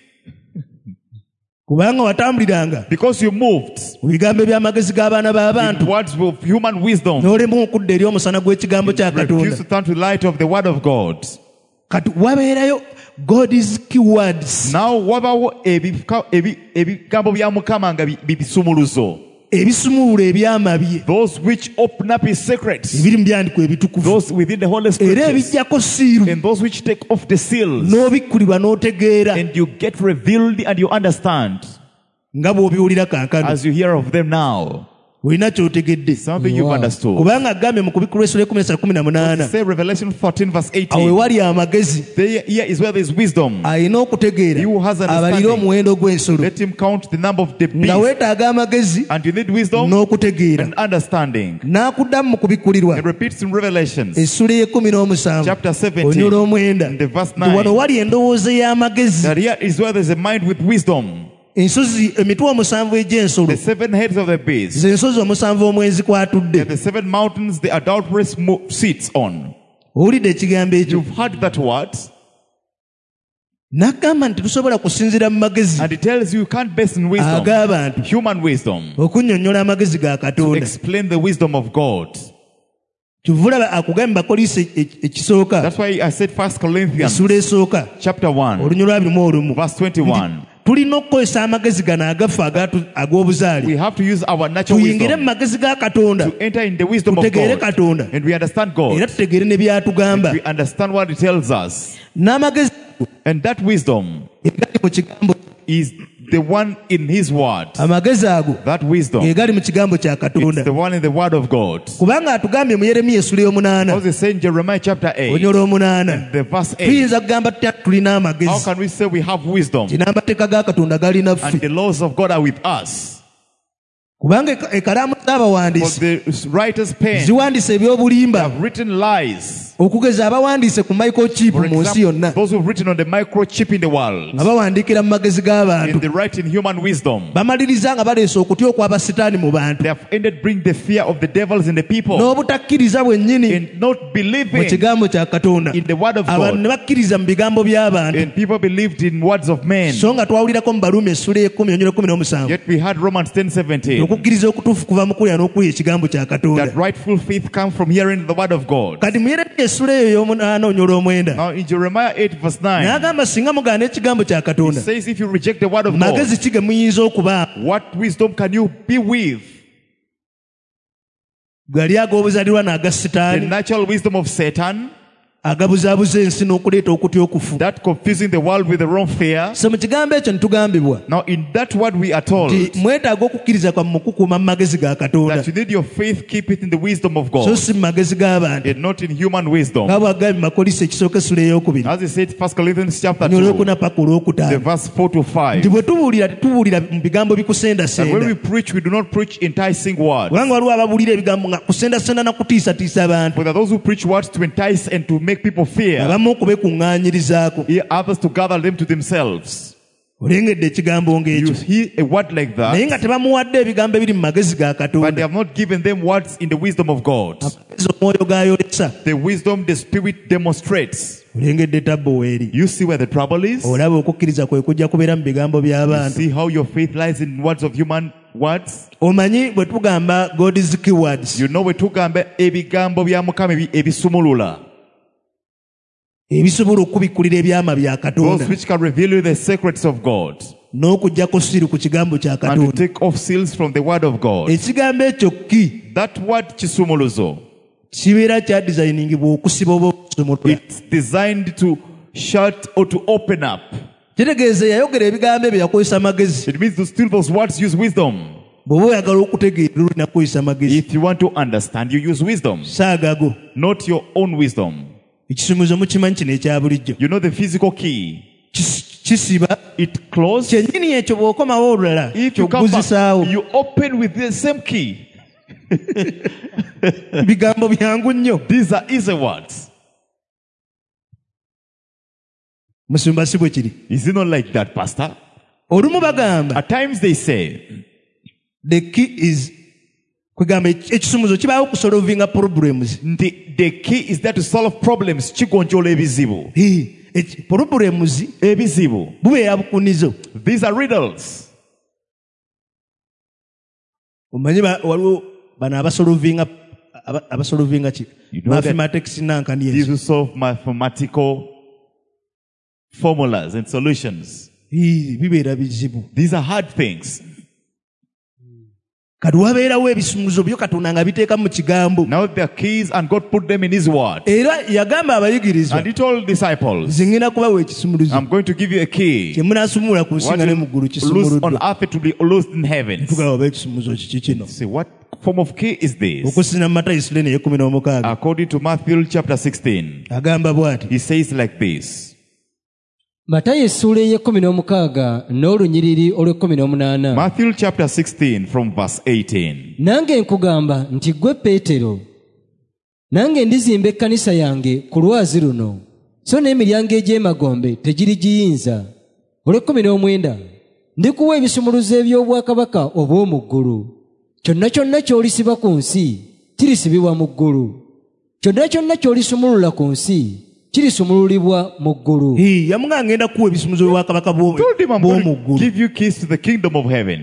kubanga watambuliranga because you moved mu bigambo eby'amagezi g'abaana in b'abantu, words of human wisdom, n'olema okudda eri omusana gw'ekigambo kya refuse to Katonda. turn to the light of the word of God. Kati wabeerayo God's keywords, Now wabawo ebika- ebi- ebigambo bya Mukama nga bi- bibisumuluzo, ebisumulula ebyamabye those which open up his secrets, ebiri mu byandiko ebitukuvu, those within the Holy era Scriptures, ebijjako siiru, and those which take off the seals, n'obikkulirwa n'otegeera and you get revealed and you understand nga bw'obiwulira kaakano. as you hear of them now. Olina ky'otegedde, Something you've Wow. understood. kubanga agambye mu kubikkula essula ekumi na kumi na munaana, Say Revelation fourteen verse awo eighteen. ewali amagezi There, here is where there is wisdom. alina okutegeera, He who has abalire understanding, omuwendo gw'ensolo, let him count the number of the nga beast. weetaaga amagezi And you need wisdom n'okutegeera. and understanding. N'akuddamu mu kubikkulirwa It repeats in Revelations essula y'ekumi n'omusanvu chapter seventeen, onyula omwenda, and the verse nti wano nine. wali endowooza y'amagezi, That here is where there is a mind with wisdom. ensozi emitwe omusanvu egy'ensolo, The seven heads of the beast, ze ensozi omusanvu omwenzi kwatudde. and the seven mountains the adulteress mo- sits on. Owulidde ekigambo ekyo? You've heard that word, N'agamba nti tusobola kusinziira mu magezi and it tells you you can't base in wisdom, ag'abantu human wisdom, okunnyonnyola amagezi ga to Katonda. explain the wisdom of God. Kivulaba akugambye Bakolinso ekisooka, That's why I said First Corinthians essula esooka chapter one, olunya lwabiri mu olumu, verse twenty-one. tulina okukozesa amagezi gano agaffe agatu- We ag'obuzaale, have to use our natural tuyingire wisdom mu magezi ga Katonda, to enter in the wisdom of tutegeere God, Katonda, and we understand era God. tutegeere ne by'atugamba. We understand what it tells us, N'amagezi and that wisdom egali mu kigambo, is the one in His word. amagezi ago That wisdom, egali mu kigambo kya it's Katonda. the one in the word of God. Kubanga atugambye mu Yeremiya essula y'omunaana As they say in Jeremiah chapter eight, olunya olw'omunaana, the verse eight, tuyinza kugamba tutya tulina how amagezi, can we say we have wisdom ti n'amateeka ga Katonda gali and naffe? the laws of God are with us? Kubanga eka- ekalaamu For z'abawandiisi the writer's pen ziwandiisa ebyobulimba, have written lies. okugeza abawandiise ku microchip For mu nsi example, yonna, those who've written on the microchip in the world, nga bawandiikira mu magezi in g'abantu, the right in human wisdom, bamaliriza nga baleese okutya okw'abasitaani mu bantu, they have ended bring the fear of the devils in the people, n'obutakkiriza bwennyini and not mu believing kigambo kya Katonda. in the word of Abantu ne God, bakkiriza mu bigambo by'abantu, and people believed in words of men. so nga twawulirako mu Baluumi essula y'ekumi onyula kumi n'omusanvu, Yet we had Romans ten seventeen, okukkiriza okutuufu kuva mu kulya n'okuwulira ekigambo kya Katonda. that rightful faith comes from hearing the word of God. Kati mu Yeremiya essula eyo ey'omunaana onyula omwenda, Now in Jeremiah eight verse nine, n'agamba singa mugaana ekigambo kya it Katonda, says if you reject the word of God, magezi ki ge muyinza okuba? what wisdom can you be with? Gali ag'obuzaalirwa n'aga The sitaani, natural wisdom of Satan, agabuzaabuza ensi n'okuleeta okutya okufu. that confusing the world with the wrong fear. So mu kigambo ekyo ntugambibwa Now in that word we are told nti mwetaaga okukkiriza kwammwe mu kukuuma mu magezi ga Katonda, that you need your faith, keep it in the wisdom of so God si mu magezi g'abantu, and not in human wisdom. nga bw'agambye mu Makolisi ekisooka essula ey'okubiri As he said, First Corinthians chapter two, olwokuna paka the olwokutaano, verse four to five. nti bwe tubuulira tetubuulira mu bigambo That when bikusendasenda, we preach, we do not preach enticing words. kubanga waliwo ababuulira ebigambo nga kusendasenda na kutiisatiisa abantu, For there are those who preach words to entice and to make people fear, abamu okubekuŋŋaanyirizaako. others to gather them to themselves. Olengedde ekigambo You ng'ekyo, hear a word like naye that, nga tebamuwadde ebigambo ebiri mu magezi ga but they Katonda, have not given them words in the wisdom of God. amagezi omwoyo g'ayolesa. The wisdom the Spirit demonstrates. Olengedde tabbo weeri. You see where the trouble is? Olaba okukkiriza kwe kujja kubeera mu bigambo You by'abantu. see how your faith lies in words of human words? Omanyi bwe tugamba God's keywords, You know we tugamba ebigambo bya Mukama ebi- ebisumulula. ebisobola okubikkulira ebyama bya Those Katonda which can reveal you the secrets of God. n'okuggyako siri ku kigambo kya And to Katonda. take off seals from the word of God. Ekigambo ekyo ki That word kisumuluzo. kibeera kya designingibwa okusiba oba okusumulula. It's designed to shut or to open up. Kitegeeza yayogera ebigambo ebyo yakozesa magezi. It means to steal those words, use wisdom. Bw'oba oyagala okutegeera olina kukozesa magezi, If you want to understand, you use wisdom, saagago. not your own wisdom. Ekisumuzo mukimanyi kino ekya bulijjo, You know the physical key. Kis- kisiba It closes. kyennyini ekyo bw'okomawo olulala If you come kyoguzisaawo. back, you open with the same key. Bigambo byangu nnyo. These are easy words. Musumba si bwe kiri. Is it not like that, Pastor? Olumu bagamba At times they say, the key is kwegamba eki- ekisumuzo kibaawo okusolvinga problems. the, the key is there to solve problems. Chigonjola ebizibu. Hii, eki- problems Ebizibu. bubeera bukunizo. These are riddles. Omanyi ba- waliwo bano abasolvinga aba- abasolvinga ki You know that- mathematics nankani These ezo. who solve mathematical formulas and solutions. Hii, bibeera bizibu. These are hard things. Kati wabeerawo ebisumuzo byo Katonda nga biteeka mu kigambo. Now there are keys and God put them in His word. Era yagamba abayigirizwa, And He told disciples, nze ngenda kubawa ekisumuluzo I'm going to give you a key. kye munaasumula ku What nsinga ne you mu ggulu loose on kisumuluddwa. earth, it will be loosed in heaven. Tugaba oba ekisumuzo kiki kino. Say, what form of key is this? Okusinziira mu Matayo Isulaini ey'ekkumi n'omukaaga According to Matthew chapter sixteen, agamba bw'ati, He says like this. Matayo essuula ey'ekkumi n'omukaaga n'olunyiriri olw'ekkumi n'omunaana. Matthew chapter sixteen from verse eighteen. Nange nkugamba nti ggwe Peetero, nange ndizimba ekkanisa yange ku lwazi luno, so n'emiryango egy'emagombe tegirigiyinza. Olw'ekkumi n'omwenda, ndikuwa ebisumuluzo eby'obwakabaka obw'omu ggulu. Kyonna kyonna ky'olisiba ku nsi kirisibibwa mu ggulu, kyonna kyonna ky'olisumulula ku nsi kirisumululibwa mu ggulu. hii yamugamba ngenda kuwa ebisumuzo by'obwakabaka bwo- Told him, I'm bw'omu going to ggulu. give you keys to the kingdom of heaven.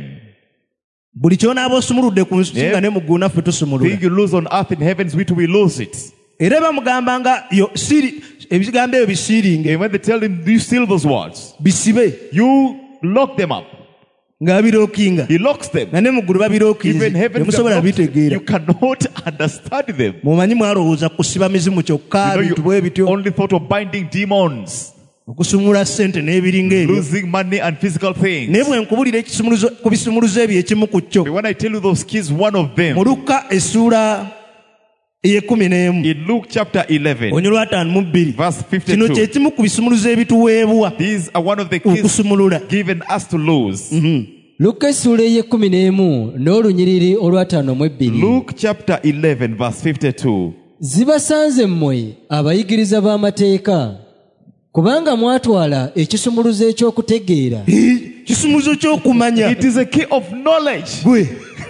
Buli ky'onaaba osumuludde ku nsi Yeah. nga ne mu ggulu naffe tusumulula. Thing you lose on earth in heavens, which we lose it. Era bamugamba nga yo siri ebigambo ebyo bisiiringe And when they tell him, you seal those words, bisibe you lock them up. ng'abirookinga He locks them. nga ne mu ggulu babirookinze Even heaven, temusobola you bitegeera. cannot understand them. Mumanyi mwalowooza kusiba mizimu kyokka You know, bintu bwe you bityo, only thought of binding demons, okusumula ssente n'ebiringa ebyo. losing money and physical Naye things. bwe nkubulira ekisumuluzo ku bisumuluzo ebyo ekimu ku kyo, But when I tell you those keys, one of mu them, Luka essuula ey'ekkumi n'emu in Luke chapter eleven, onyo lwataano mu bbiri, verse kino kye fifty-two, kimu ku bisumuluzo ebituweebwa these are one of the keys okusumulula. given us to lose. Luka essuula ey'ekkumi n'emu n'olunyiriri olw'ataano mu ebbiri. Luke chapter eleven, verse fifty-two. Zibasanze mmwe abayigiriza b'amateeka, kubanga mwatwala ekisumuluzo eky'okutegeera. Hii, kisumuluzo ky'okumanya It is a key of knowledge. gwe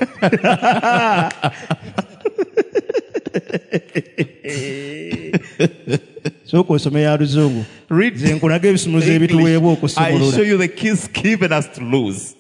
sooka osome ya luzungu Read nze nkulaga ebisumuluzo ebituweebwa English. I show okusumulula. you the keys given us to lose.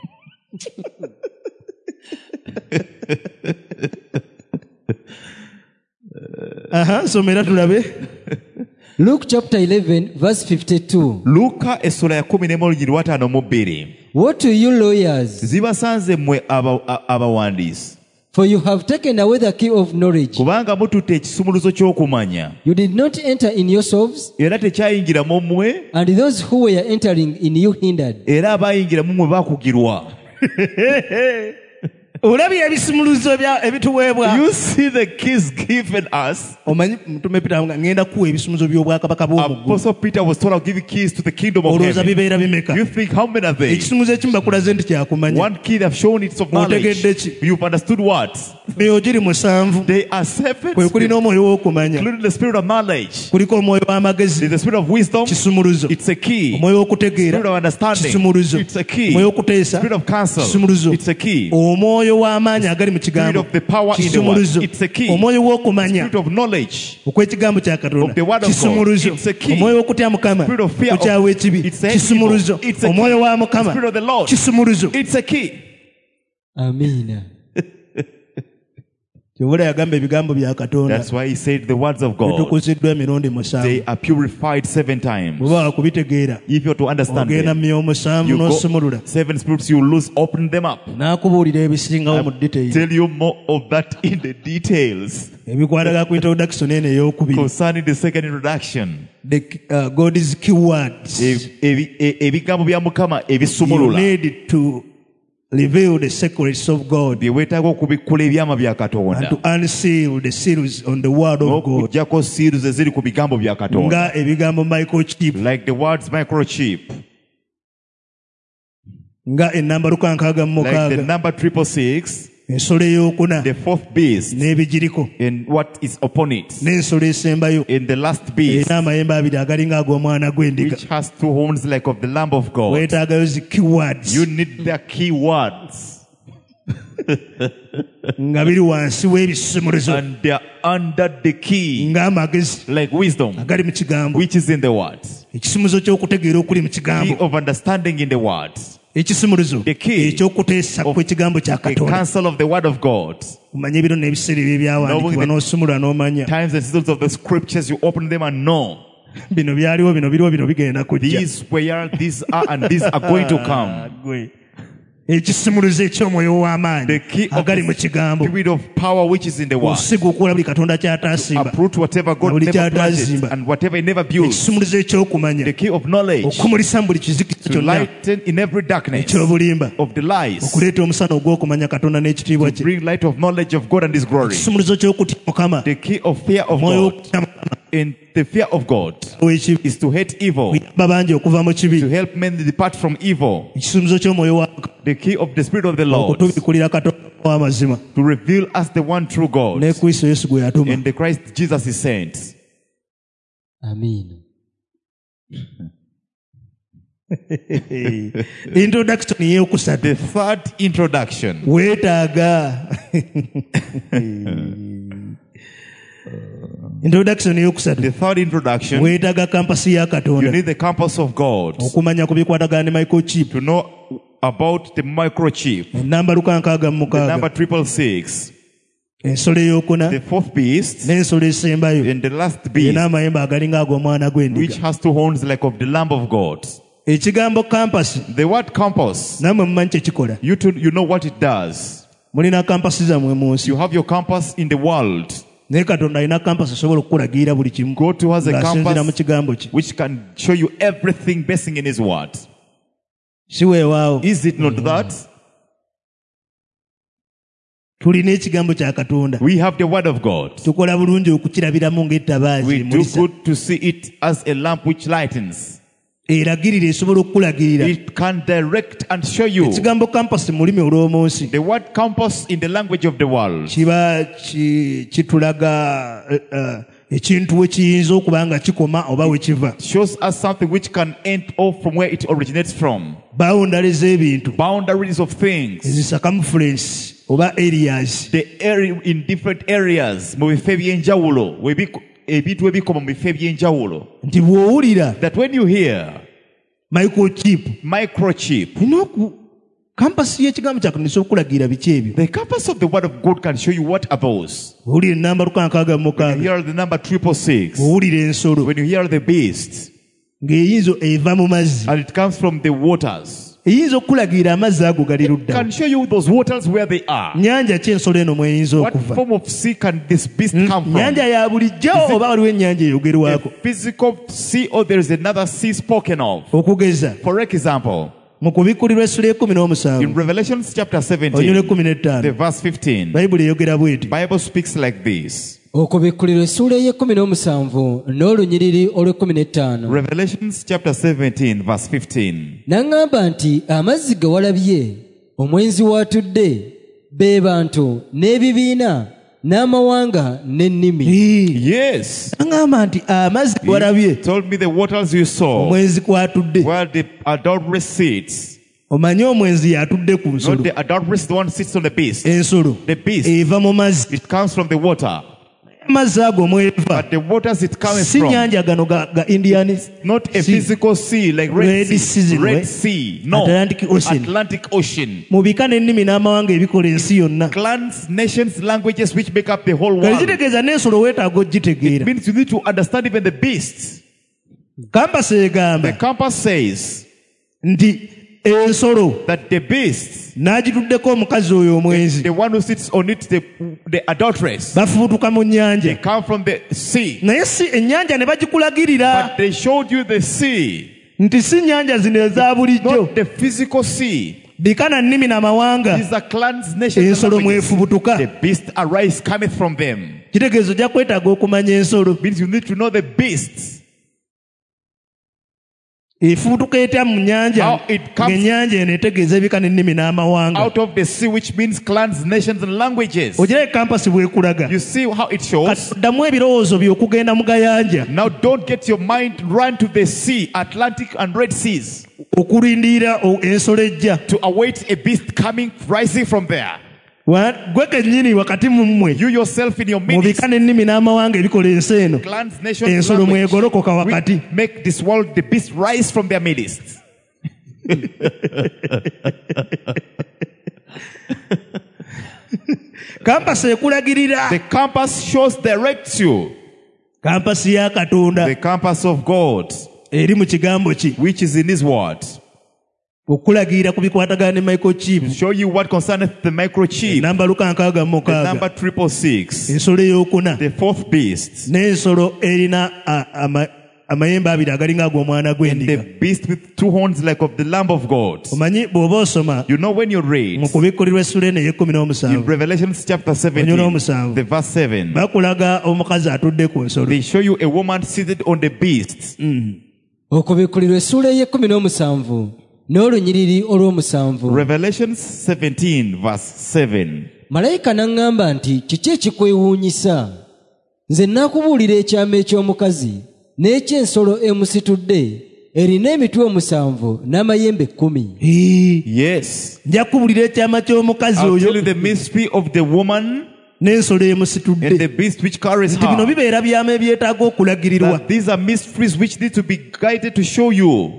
Aha, somera tulabe. Luke chapter eleven verse fifty-two. Luka essula ya kumi n'emu olunyiri lwataano mu bbiri. What to you lawyers, Zibasanze mmwe aba- a- abawandiisi. For you have taken away the key of knowledge. kubanga mututte ekisumuluzo ky'okumanya You did not enter in yourselves, era tekyayingira mu mmwe and those who were entering in you hindered. era abaayingira mu mmwe baakugirwa. olabye ebisumuluzo bya ebituweebwa You see the keys given us. omanyi mutume Peter nga ngenda kuwa ebisumuluzo by'obwakabaka bw'omu ggulu Apostle Peter was told, I'll give you keys to the kingdom of olowooza heaven. bibeera bimeka You think how many are they? ekisumuluzo ekimu bakulaze nti kyakumanya One key they've shown it's of knowledge. Otegedde ki? You've understood what? eyo giri musanvu They are seven, kwe kuli n'omwoyo w'okumanya including the spirit of knowledge. kuliko omwoyo w'amagezi There's the spirit of wisdom. kisumuluzo It's a key. omwoyo w'okutegeera Spirit of understanding. kisumuluzo It's a key. omwoyo w'okuteesa Spirit of counsel. kisumuluzo It's a key. omwoyo w'amaanyi agali mu Spirit kigambo of the power in the word. kisumuluzo It's a key. omwoyo w'okumanya Spirit of knowledge. okw'ekigambo kya Of the katonda word of kisumuluzo God. It's a key. omwoyo w'okutya mukama Spirit of fear of- okyawa ekibi It's a kisumuluzo evil. It's a omwoyo key. wa mukama Spirit of the Lord. kisumuluzo It's a key. Amina. kyobula yagamba ebigambo bya katonda That's why he said the words of God. bitukuziddwa emirundi They musanvu are purified seven times. bw'oba wakubitegeera If you're to understand ogenda them, mu myomusanvu you go n'osumulula seven spirits, you lose, open them up. n'akubuulira ebisingawo mu detail Tell you more of that in the details. ebikwataga ku introduction eno ey'okubiri Concerning the second introduction, the uh, God's keywords ebi- ebi- e- ebigambo bya Mukama you ebisumulula need to reveal the secrets of God bye weetaaga okubikkula ebyama bya and Katonda to unseal the seals on the word of God n'okuggyako seals eziri ku bigambo bya Katonda, nga ebigambo microchip like the words microchip, nga enamba luka nkaaga mu like the mukaaga number triple six, ensolo ey'okuna the fourth beast, n'ebigiriko and what is upon it, n'ensolo esembayo and the last beast, erina amayembe abiri agalinga ag'omwana gw'endiga which has two horns like of the Lamb of God. weetaagayo zi keywords You need the key words, nga biri wansi w'ebisumuluzo and they are under the key, ng'amagezi like wisdom, agali mu kigambo which is in the words, ekisumulizo ky'okutegeera okuli mu key kigambo of understanding in the words, ekisumuluzo The key ekyokuteesa of kw'ekigambo kya the katonda counsel of the word of God. omanye ebiro n'ebiseera ebyo ebyawandiikibwa Knowing n'osumulula n'omanya Times and seasons of the scriptures, you open them and know bino byaliwo bino biriwo bino bigenda kujja these were, these are, and these are going to come. Gwe. ekisumuluzo eky'omwoyo The w'amaanyi key of agali mu the kigambo spirit of power which is in the word. osiga okukola buli katonda ky'ataasimba Uproot whatever God Buli never ky'ataazimba. planted and whatever he never built. ekisumuluzo ekyokumanya The key of knowledge okumulisa mu buli kizikiti to kyonna lighten in every darkness ekyobulimba of the lies, okuleeta omusana ogw'okumanya katonda n'ekitiibwa to kye bring light of knowledge of God and his glory. ekisumuluzo ky'okutya mukama The key of fear of omwoyo God w'okutya mukama and the fear of God w'ekibi is to hate evil, kuyamba bangi okuva mu kibi to help men depart from evil. ekisumuluzo ky'omwoyo wa The key of the spirit of the Lord okutubikulira katonda w'amazima to reveal us the one true God ne kristo yesu gwe yatuma and the Christ Jesus is sent. Amina. introduction y'okusatu The third introduction. weetaaga introduction y'okusatu The third introduction. weetaaga kampasi ya You katonda need the compass of God okumanya ku bikwatagana ne microchip to know about the microchip. enamba luka nkaaga mu The number mukaaga triple six, ensolo ey'okuna the fourth beast, n'ensolo esembayo and the last beast, erina amayembe agalinga ag'omwana which gw'endiga has two horns like of the Lamb of God. ekigambo kampasi The word compass, nammwe mumanyi kye kikola you, to, you know what it does. mulina kampasi zammwe mu nsi You have your compass in the world. naye katonda alina kampasi asobola okukulagirira buli kimu God has a ng'asinziira mu compass kigambo kye which can show you everything basing in his word. si weewaawo Is it not that? tulina ekigambo kya katonda We have the word of God. tukola bulungi okukirabiramu ng'ettabaazi We do emulisa good to see it as a lamp which lightens. eragirira esobola okukulagirira It can direct and show you. ekigambo kampasi mu lulimi olw'omunsi The word compass in the language of the world kiba ki- kitulaga eh, eh, ekintu we kiyinza okuba nga kikoma oba we kiva shows us something which can end off from where it originates from. bawundale z'ebintu Boundaries of things. ezi circumference oba areas The area in different areas mu bifo eby'enjawulo webiko- ebintu ebikoma mu bifo eby'enjawulo. nti bw'owulira That when you hear microchip microchip, olina oku kampasi y'ekigambo kyakuno esobola okukulagira biki ebyo the compass of the word of God can show you what are those. bw'owulira enamba lukankaaga mu When you mukaaga hear the number triple six, bw'owulira ensolo when you hear the beast, ng'eyinzo eva mu mazzi and it comes from the waters, eyinza okulagira amazzi ago gali ludda can show you those waters where they are. nnyanja ki ensolo eno mweyinza What okuva form of sea can this beast come from? nnyanja ya bulijjo oba waliwo ennyanja A eyogerwako physical sea, or there is another sea spoken of. okugeza For example, mu kubikkulirwa essula ekumi in n'omusanvu Revelation chapter onyole seventeen, ekumi the n'ettaano verse fifteen, bayibuli eyogera bweti Bible speaks like this. okubikkulirwa essuula ey'ekkumi n'omusanvu n'olunyiriri olw'ekkumi n'ettaano. Revelation chapter seventeen, verse fifteen. N'aŋŋamba nti amazzi ge walabye omwenzi w'atudde be bantu n'ebibiina n'amawanga n'ennimi. Yes. aŋŋamba nti amazzi He walabye told me the waters you saw omwenzi kwatudde where the adulteress sits. omanye omwenzi yatudde ku Not nsolo the adulteress, the one sits on the beast. ensolo The beast, eva mu mazzi it comes from the water. amazzi ago mweva But the waters it comes si from, nyanja gano ga, ga indian not a Sea. physical sea like Red, Red Sea, Sea, Red right? Sea. No, Atlantic Ocean. Atlantic Ocean. mu bika n'ennimi n'amawanga ebikola ensi yonna Clans, nations, languages which make up the whole kale world. kitegeeza n'ensolo weetaaga It ogitegeera means you need to understand even the beasts. kampasi The egamba compass says nti ensolo that the beast, n'agituddeko omukazi oyo omwenzi the one who sits on it, the, the adulteress, bafubutuka mu they nnyanja come from the sea. naye si ennyanja ne bagikulagirira But they showed you the sea, nti si nnyanja zino eza bulijjo not the physical sea. bika na nnimi n'amawanga These are clans, nations, and ensolo languages. mwefubutuka The beast arise cometh from them. kitegeeza ojja kwetaaga okumanya ensolo Means you need to know the beasts. efubutuka etya mu nnyanja How it comes- ng'ennyanja eno etegeeza ebika n'ennimi n'amawanga Out of the sea, which means clans, nations, and languages. ogirayo kampasi bwekulaga You see how it shows? ddamu ebirowoozo by'okugenda mu gayanja Now don't get your mind run to the sea, Atlantic and Red Seas, okulindirira o- ensolo ejja to await a beast coming, rising from there. Wa- gwe kennyini wakati mu mmwe You yourself in your mu midst, bika n'ennimi n'amawanga ebikola ensi eno clans, nations, and ensolo languages, mwegolokoka wakati we make this world, the beast rise from their midst. kampasi ekulagirira The compass shows, directs you. kampasi ya katonda The compass of God, eri mu kigambo ki which is in His word, okulagirira ku bikwatagana ne microchip show you what concerneth the microchip. namba luka nkaaga mu The number mukaaga triple six, ensolo eyokuna the fourth beast, n'ensolo erina a- ama- amayembe abiri agalinga ag'omwana and the gw'endiga beast with two horns like of the Lamb of God. omanyi bw'oba osoma You know when you read mu kubikkulirwa essula eno ey'ekkumi in n'omusanvu Revelation chapter Onyo seventeen, n'omusanvu. the verse seven, bakulaga omukazi atudde ku nsolo they show you a woman seated on the beast. okubikkulirwa essuula ey'ekkumi n'omusanvu n'olunyiriri olw'omusanvu. Revelation seventeen, verse seven. malayika n'aŋŋamba nti kiki ekikwewuunyisa? nze naakubuulira ekyama eky'omukazi n'eky'ensolo emusitudde erina emitwe omusanvu n'amayembe ekkumi. Hii, Yes. nja kukubulira ekyama ky'omukazi I'll tell you oyo the mystery of the woman n'ensolo and emusitudde the beast which carries nti bino her. bibeera byama ebyetaaga okulagirirwa That these are mysteries which need to be guided to show you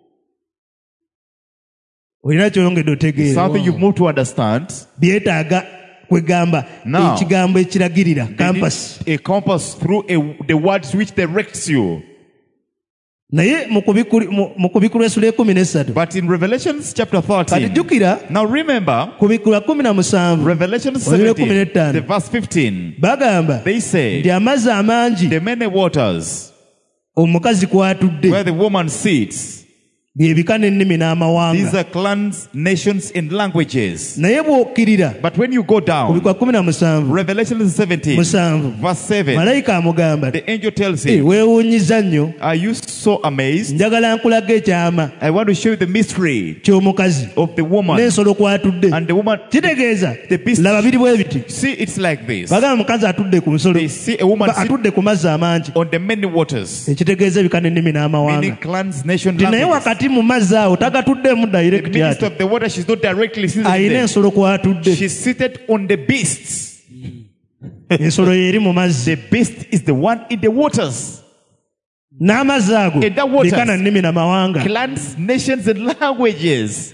olina kyongedde otegeera something you've moved to understand. byetaaga kwegamba Now, ekigambo ekiragirira They need kampasi a compass through a, the words which directs you. naye mu kubikuli- mu- mu kubikkulwa essula ekumi n'essatu But in Revelation chapter kati thirteen, jjukira now remember, kubikkulwa kumi na musanvu Revelation Onyole kumi seventeen, n'ettaano. the verse fifteen, bagamba they say, nti amazzi amangi the many waters omukazi kwatudde where the woman sits, byebika n'ennimi these n'amawanga are clans, nations, and languages. naye bw'okkirira But when you go down, kubikwa kumi na musanvu Revelation seventeen, musanvu verse seven, malayika amugamba nti the angel tells "Eh, him, weewuunyiza nnyo are you so amazed? njagala nkulaga ekyama I want to show you the mystery ky'omukazi of the woman n'ensolo kwatudde and the woman. kitegeeza The beast- laba biri bwe biti See, it's like this. bagamba omukazi atudde ku nsolo They see a woman Ba- sit atudde ku mazzi amangi on the many waters, ekitegeeza ebika n'ennimi meaning n'amawanga clans, nation, Nti naye languages. wakati mu mazzi awo tagatuddemu In the direct midst ati of the water, she's not directly seated ayina there. ensolo kwatudde She's seated on the beasts. ensolo yeeri mu mazzi The beast is the one in the waters. n'amazzi ago In that waters. bika na nnimi n'amawanga Clans, nations, and languages.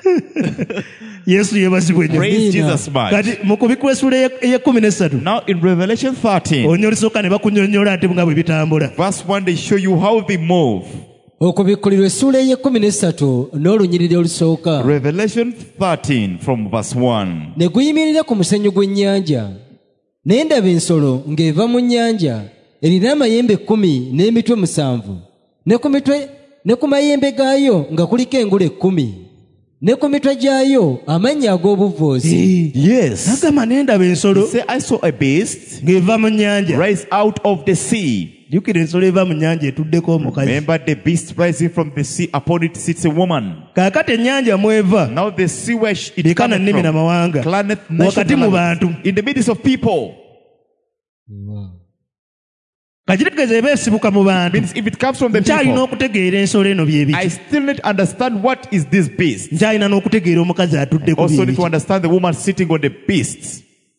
Yesu yeebazibwe nnyo. Praise Amen. Jesus much. Kati mu kubikula essula ey'ekkumi n'essatu Now in Revelation thirteen, onyolisooka ne bakunyonnyola ate nga bwe bitambula. verse one, they show you how they move. okubikkulirwa essuula ey'ekkumi n'essatu n'olunyiriri olusooka Revelation thirteen from verse one. ne guyimirira ku musenyu gw'ennyanja naye ndaba ensolo ng'eva mu nnyanja erina amayembe kkumi n'emitwe musanvu ne ku mitwe ne ku mayembe gaayo nga kuliko engule ekkumi ne ku mitwe gyayo amannya ag'obuvvoozi. Yes. Agamba ne ndaba ensolo Say, I saw a beast ng'eva mu nnyanja. rise out of the sea. Jjukira ensolo eva mu nnyanja etuddeko omukazi. Remember the beast rising from the sea, upon it sits a woman. Kaakati ennyanja mw'eva Now the sea where it ekana cometh nnimi na from, mawanga claneth nations wakati mu and bantu. languages, in the midst of people. Kagitegeeza eba esibuka mu bantu. Means if it comes from the Nkyalina people, okutegeera ensolo eno bye I biki. still need to understand what is this beast. Nkyalina n'okutegeera omukazi atudde ku Also bye need to biki. understand the woman sitting on the beast.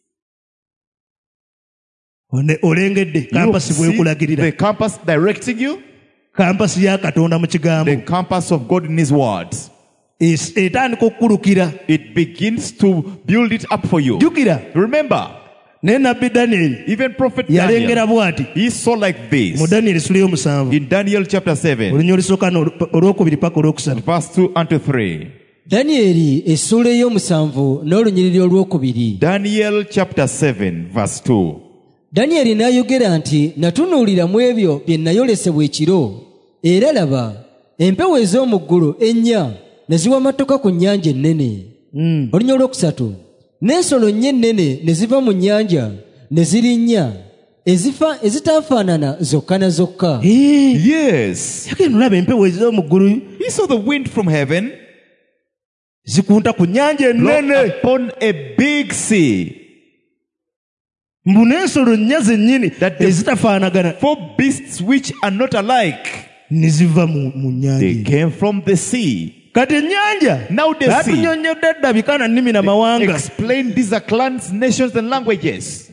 One- Olengedde You kampasi see bw'ekulagirira. the compass directing you, Kampasi ya Katonda mu the kigambo. compass of God in His words. Es- etandika okukulukira. It begins to build it up for you. Jjukira Remember, naye nabbi Danyeri even Prophet yalengera Daniel, bw'ati he saw like mu this Danyeri essula ey'omusanvu in Daniel chapter seven, olunya olusooka n'olu- olwokubiri paka olwokusatu. verse two unto three. danyeri essuula ey'omusanvu n'olunyiriri olwokubiri. Daniel chapter seven, verse two. danyeri n'ayogera nti natunuulira mu ebyo bye nayolesebwa ekiro era laba empewo ez'omu ggulu ennya ne ziwamatoka ku nnyanja ennene. Mm. olunya olwokusatu n'ensolo nnya ennene ne ziva mu nnyanja ne zirinnya ezifa ezitaafaanana zokka na zokka. Eh, Yes. yagenda olaba empewo ez'omu ggulu He saw the wind from heaven zikunta ku nnyanja blow ennene. upon a big sea. Mbu n'ensolo nnya zennyini That the- ezitafaanagana Four beasts which are not alike, ne ziva mu mu nnyanja they eyo. came from the sea. Kati ennyanja Now the sea batunyonnyodde dda bika na nnimi na mawanga. explain these are clans, nations, and languages.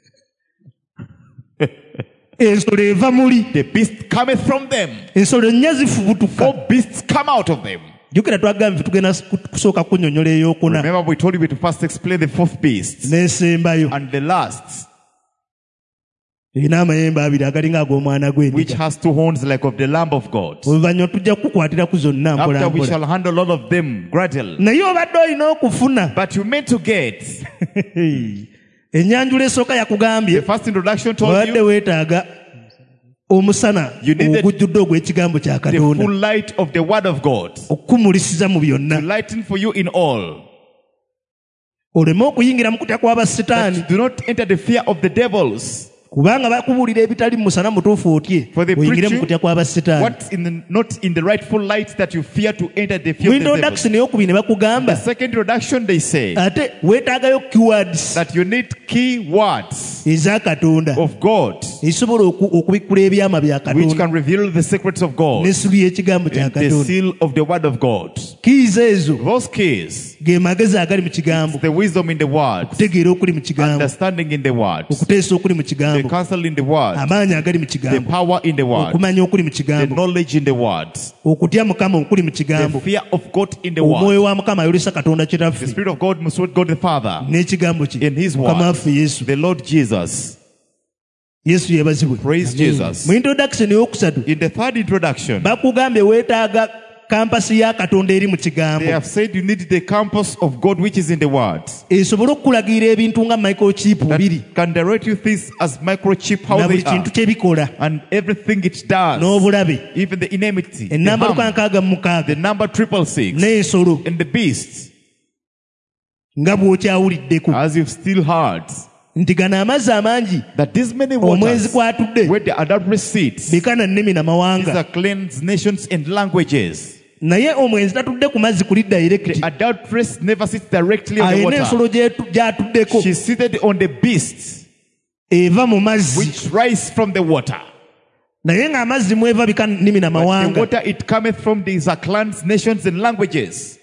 Ensolo eva muli, The beast cometh from them. ensolo nnya zifubutuka. Four beasts come out of them. Jjukira twagambye tugenda kusooka kunnyonnyola ey'okuna Remember, we told you we to first explain the fourth beast n'esembayo and the last, erina amayembe abiri agalinga ag'omwana which gw'endiga. has two horns like of the Lamb of God. Oluvannyuma tujja kukukwatiraku zonna mpola After we mpola. shall handle all of them gradually. Naye obadde olina okufuna. But you meant to get. Ennyanjula esooka The yakugambye first introduction told obadde you weetaaga omusana You need the- ogujjudde ogw'ekigambo kya the full Katonda light of the Word of God okukumulisiza mu to byonna lighten for you in all. oleme okuyingira mu kutya That kw'abasitaani you do not enter the fear of the devils. kubanga bakubuulira ebitali mu musana mutuufu otye For the oyingire mu preaching, kutya kw'abasitaani. What's in the, not in the rightful light that you fear to enter the Mu fear of the devils. introduction ey'okubiri ne The bakugamba second introduction, they say ate weetaagayo keywords that you need key words eza Katonda of God ezisobola oku- okubikkula ebyama bya which Katonda can reveal the secrets of God n'essulu y'ekigambo kya and the Katonda. seal of the Word of God. Keys ezo Those keys, ge magezi agali mu kigambo, the wisdom in the Word, okutegeera okuli mu kigambo, understanding in the Word, okuteesa okuli mu the kigambo, counsel in the Word, amaanyi agali mu the kigambo, power in the Word, okumanya okuli mu the kigambo, knowledge in the Word, okutya Mukama okuli mu the kigambo, fear of God in the Word, omwoyo wa Mukama ayolesa Katonda the kitaffe Spirit of God must God the Father, n'ekigambo kye in His Mukama Word, waffe Yesu. the Lord Jesus. Yesu yeebazibwe. Praise Jesus. Mu introduction ey'okusatu In the third introduction, bakugambye weetaaga kampasi ya Katonda eri mu they kigambo have said you need the campus of God which is in the Word esobole okukulagira ebintu nga microchip biri that can direct you things as microchip how na they buli are kintu kye bikola and everything it does, n'obulabe even the enmity, the, ennamba harm, lukankaaga mu mukaaga the number triple six, n'ensolo and the beast, nga bw'okyawuliddeko as you've still heard nti gano amazzi amangi that these many omwezi waters kwatudde where the adulterous seeds, bika na nnimi na these mawanga are cleansed nations and languages. naye omwenzi tatudde ku mazzi kuli direct The adulteress never sits directly on the ayina water. ensolo gyetu- gy'atuddeko She's seated on the beast eva mu mazzi which rise from the water. naye ng'amazzi mweva bika nnimi na But the mawanga water it cometh from these are clans, nations, and languages.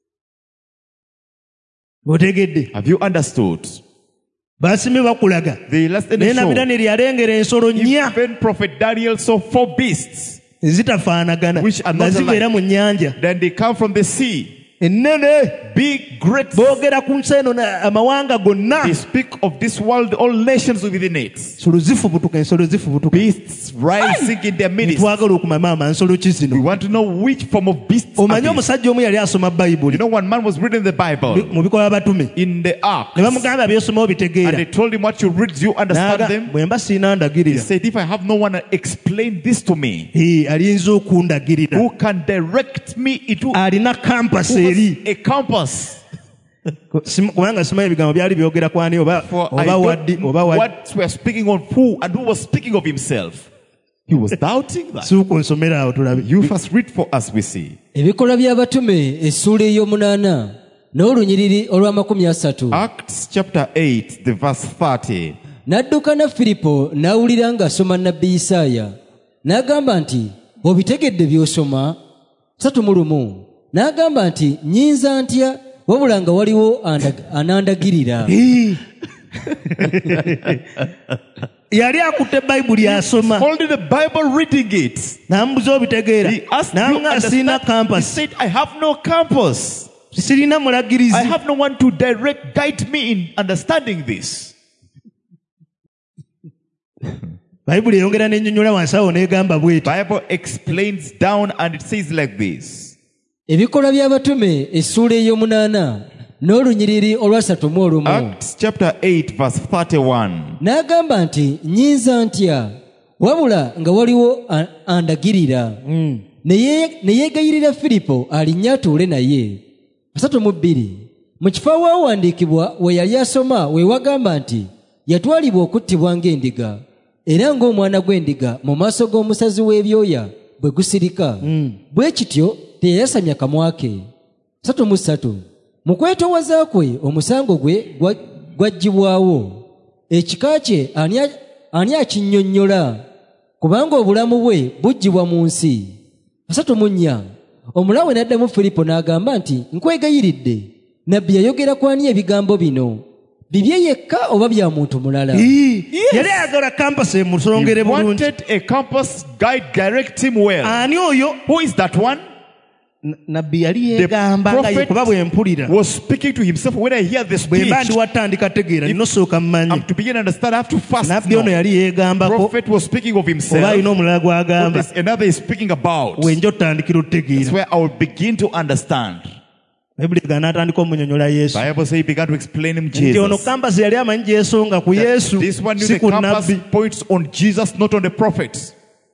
otegedde Have you understood? basimye bakulaga The last in naye the nabbi show, Danyeri yalengera ensolo nnya even Prophet Daniel saw four beasts. ezitafaanagana Which are nga not zibeera alike. mu nnyanja Then they come from the sea. ennene big, great. boogera ku nsi eno na- amawanga gonna They speak of this world, all nations within it. ensolo zifubutuka ensolo zifubutuka Beasts rising in their midst. twagala okumanya ama nsolo ki We zino want to know which form of beasts are omanyi these. omusajja omu yali asoma You bayibuli know, one man was reading the Bible mu bikola batume in the ark, ne bamugamba byosomawo and they bitegeera told him what you read, do you understand N'aga- them? bwe mba siina He ndagirira said, if I have no one to explain this to me, Ee, aliyinza okundagirira who can direct me into alina kampasi who eri has a compass? Sim- kubanga simanyi ebigambo byali byogera kwani oba For I oba waddi don't know oba waddi what we're speaking of who and who was speaking of himself. He was doubting that. suuka onsomera awo tulabe You first read for us, we see. ebikola by'abatume essuula ey'omunaana n'olunyiriri olw'amakumi asatu Acts chapter eight, the verse thirty. n'adduka na firipo n'awulira ng'asoma nnabbi isaaya n'agamba nti obitegedde by'osoma satu mu lumu n'agamba nti nnyinza ntya wabula nga waliwo anda- anandagirira Ee. yali akutte bayibuli asoma Holding the Bible, reading it. n'amubuza obitegeera He asked, do you n'anga sirina understand? He kampasi said, I have no compass. sirina I mulagirizi have no one to direct, guide me in understanding this. bayibuli eyongera n'ennyonnyola wansi awo n'egamba bw'eti Bible explains down and it says like this. ebikola by'abatume essuula ey'omunaana n'olunyiriri olwasatu mu olumu Acts chapter eight, verse thirty-one. n'agamba nti nnyinza ntya wabula nga waliwo a- andagirira ne ye- ne yeegayirira firipo alinnya atuule naye asatu mu bbiri mu kifo awaawandiikibwa we yali asoma we wagamba nti yatwalibwa okuttibwa ng'endiga era ng'omwana gw'endiga mu maaso g'omusazi w'ebyoya bwe gusirika bwe kityo teyayasamya kamwa ke asatu mu ssatu mu kwetoowaza kwe omusango gwe gwa- gwaggyibwawo ekika kye ani a- ani akinnyonnyola kubanga obulamu bwe buggyibwa mu nsi asatu mu nnya omulawe n'addamu firipo n'agamba nti nkwegayiridde nabbi yayogera ku ani ebigambo bino bibye yekka oba bya muntu mulala Ee. yali ayagala kampasi He emusongere bulungi wanted a compass guide, direct him well. ani oyo Who is that one? N- nabbi yali The yeegamba nga ye prophet kuba bwe mpulira was speaking to himself. When I hear the bwe mba speech, ndi watandika tegeera nina osooka mmanyi I'm to begin to understand. I have to fast nabbi ono now. yali yeegambako Prophet was speaking of oba himself. alina omulala What gw'agamba is another is speaking about. wenja otandikira That's otegeera where I will begin to understand. bayibuli egana n'atandika omunyonyola yesu Bible says he began to explain him nti ono Jesus. kampasi yali amanyi gyesonga ku yesu This one knew si the ku compass nabbi points on Jesus, not on the prophets.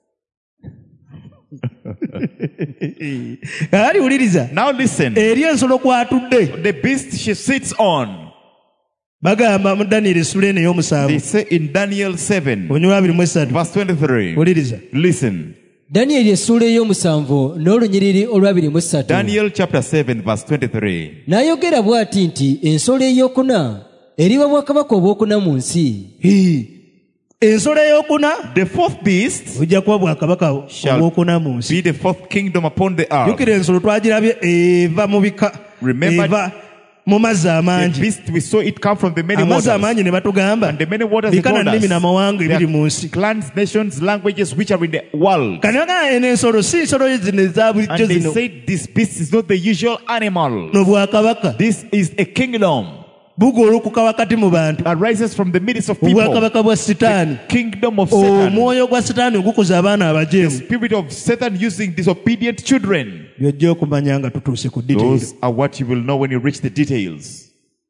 ali wuliriza Now listen. eri ensolo kwatudde The beast she sits on. bagamba mu daniyeli essula eno They ey'omusanvu say in Daniel seven, onyolwa abiri mu esatu verse twenty-three. wuliriza Listen. danyeri essuula ey'omusanvu n'olunyiriri olwabiri mu ssatu Daniel chapter seven, verse twenty-three. n'ayogera bw'ati nti ensolo ey'okuna eriba bwakabaka obwokuna mu nsi Hii. ensolo ey'okuna The fourth beast ojja kuba bwakabaka Shall obwokuna mu nsi be the fourth kingdom upon the earth. jukira ensolo twagirabye eva mu bika Remember- eva mu mazzi The amangi beast we saw it come from the many amazzi waters. amangi ne batugamba And the many waters they bika na told nnimi us. n'amawanga There ebiri mu are nsi clans, nations, languages which are in the world. kani bagamba eno ensolo si nsolo zino eza bulijjo And they zino said this beast is not the usual animal. no bwakabaka This is a kingdom bugolokuka wakati mu bantu that rises from the midst of people. obwakabaka bwa sitaani Kingdom of Satan. omwoyo gwa sitaani ogukoza abaana abajeemu Spirit of Satan using disobedient children. byojja okumanya nga tutuuse ku details Those are what you will know when you reach the details.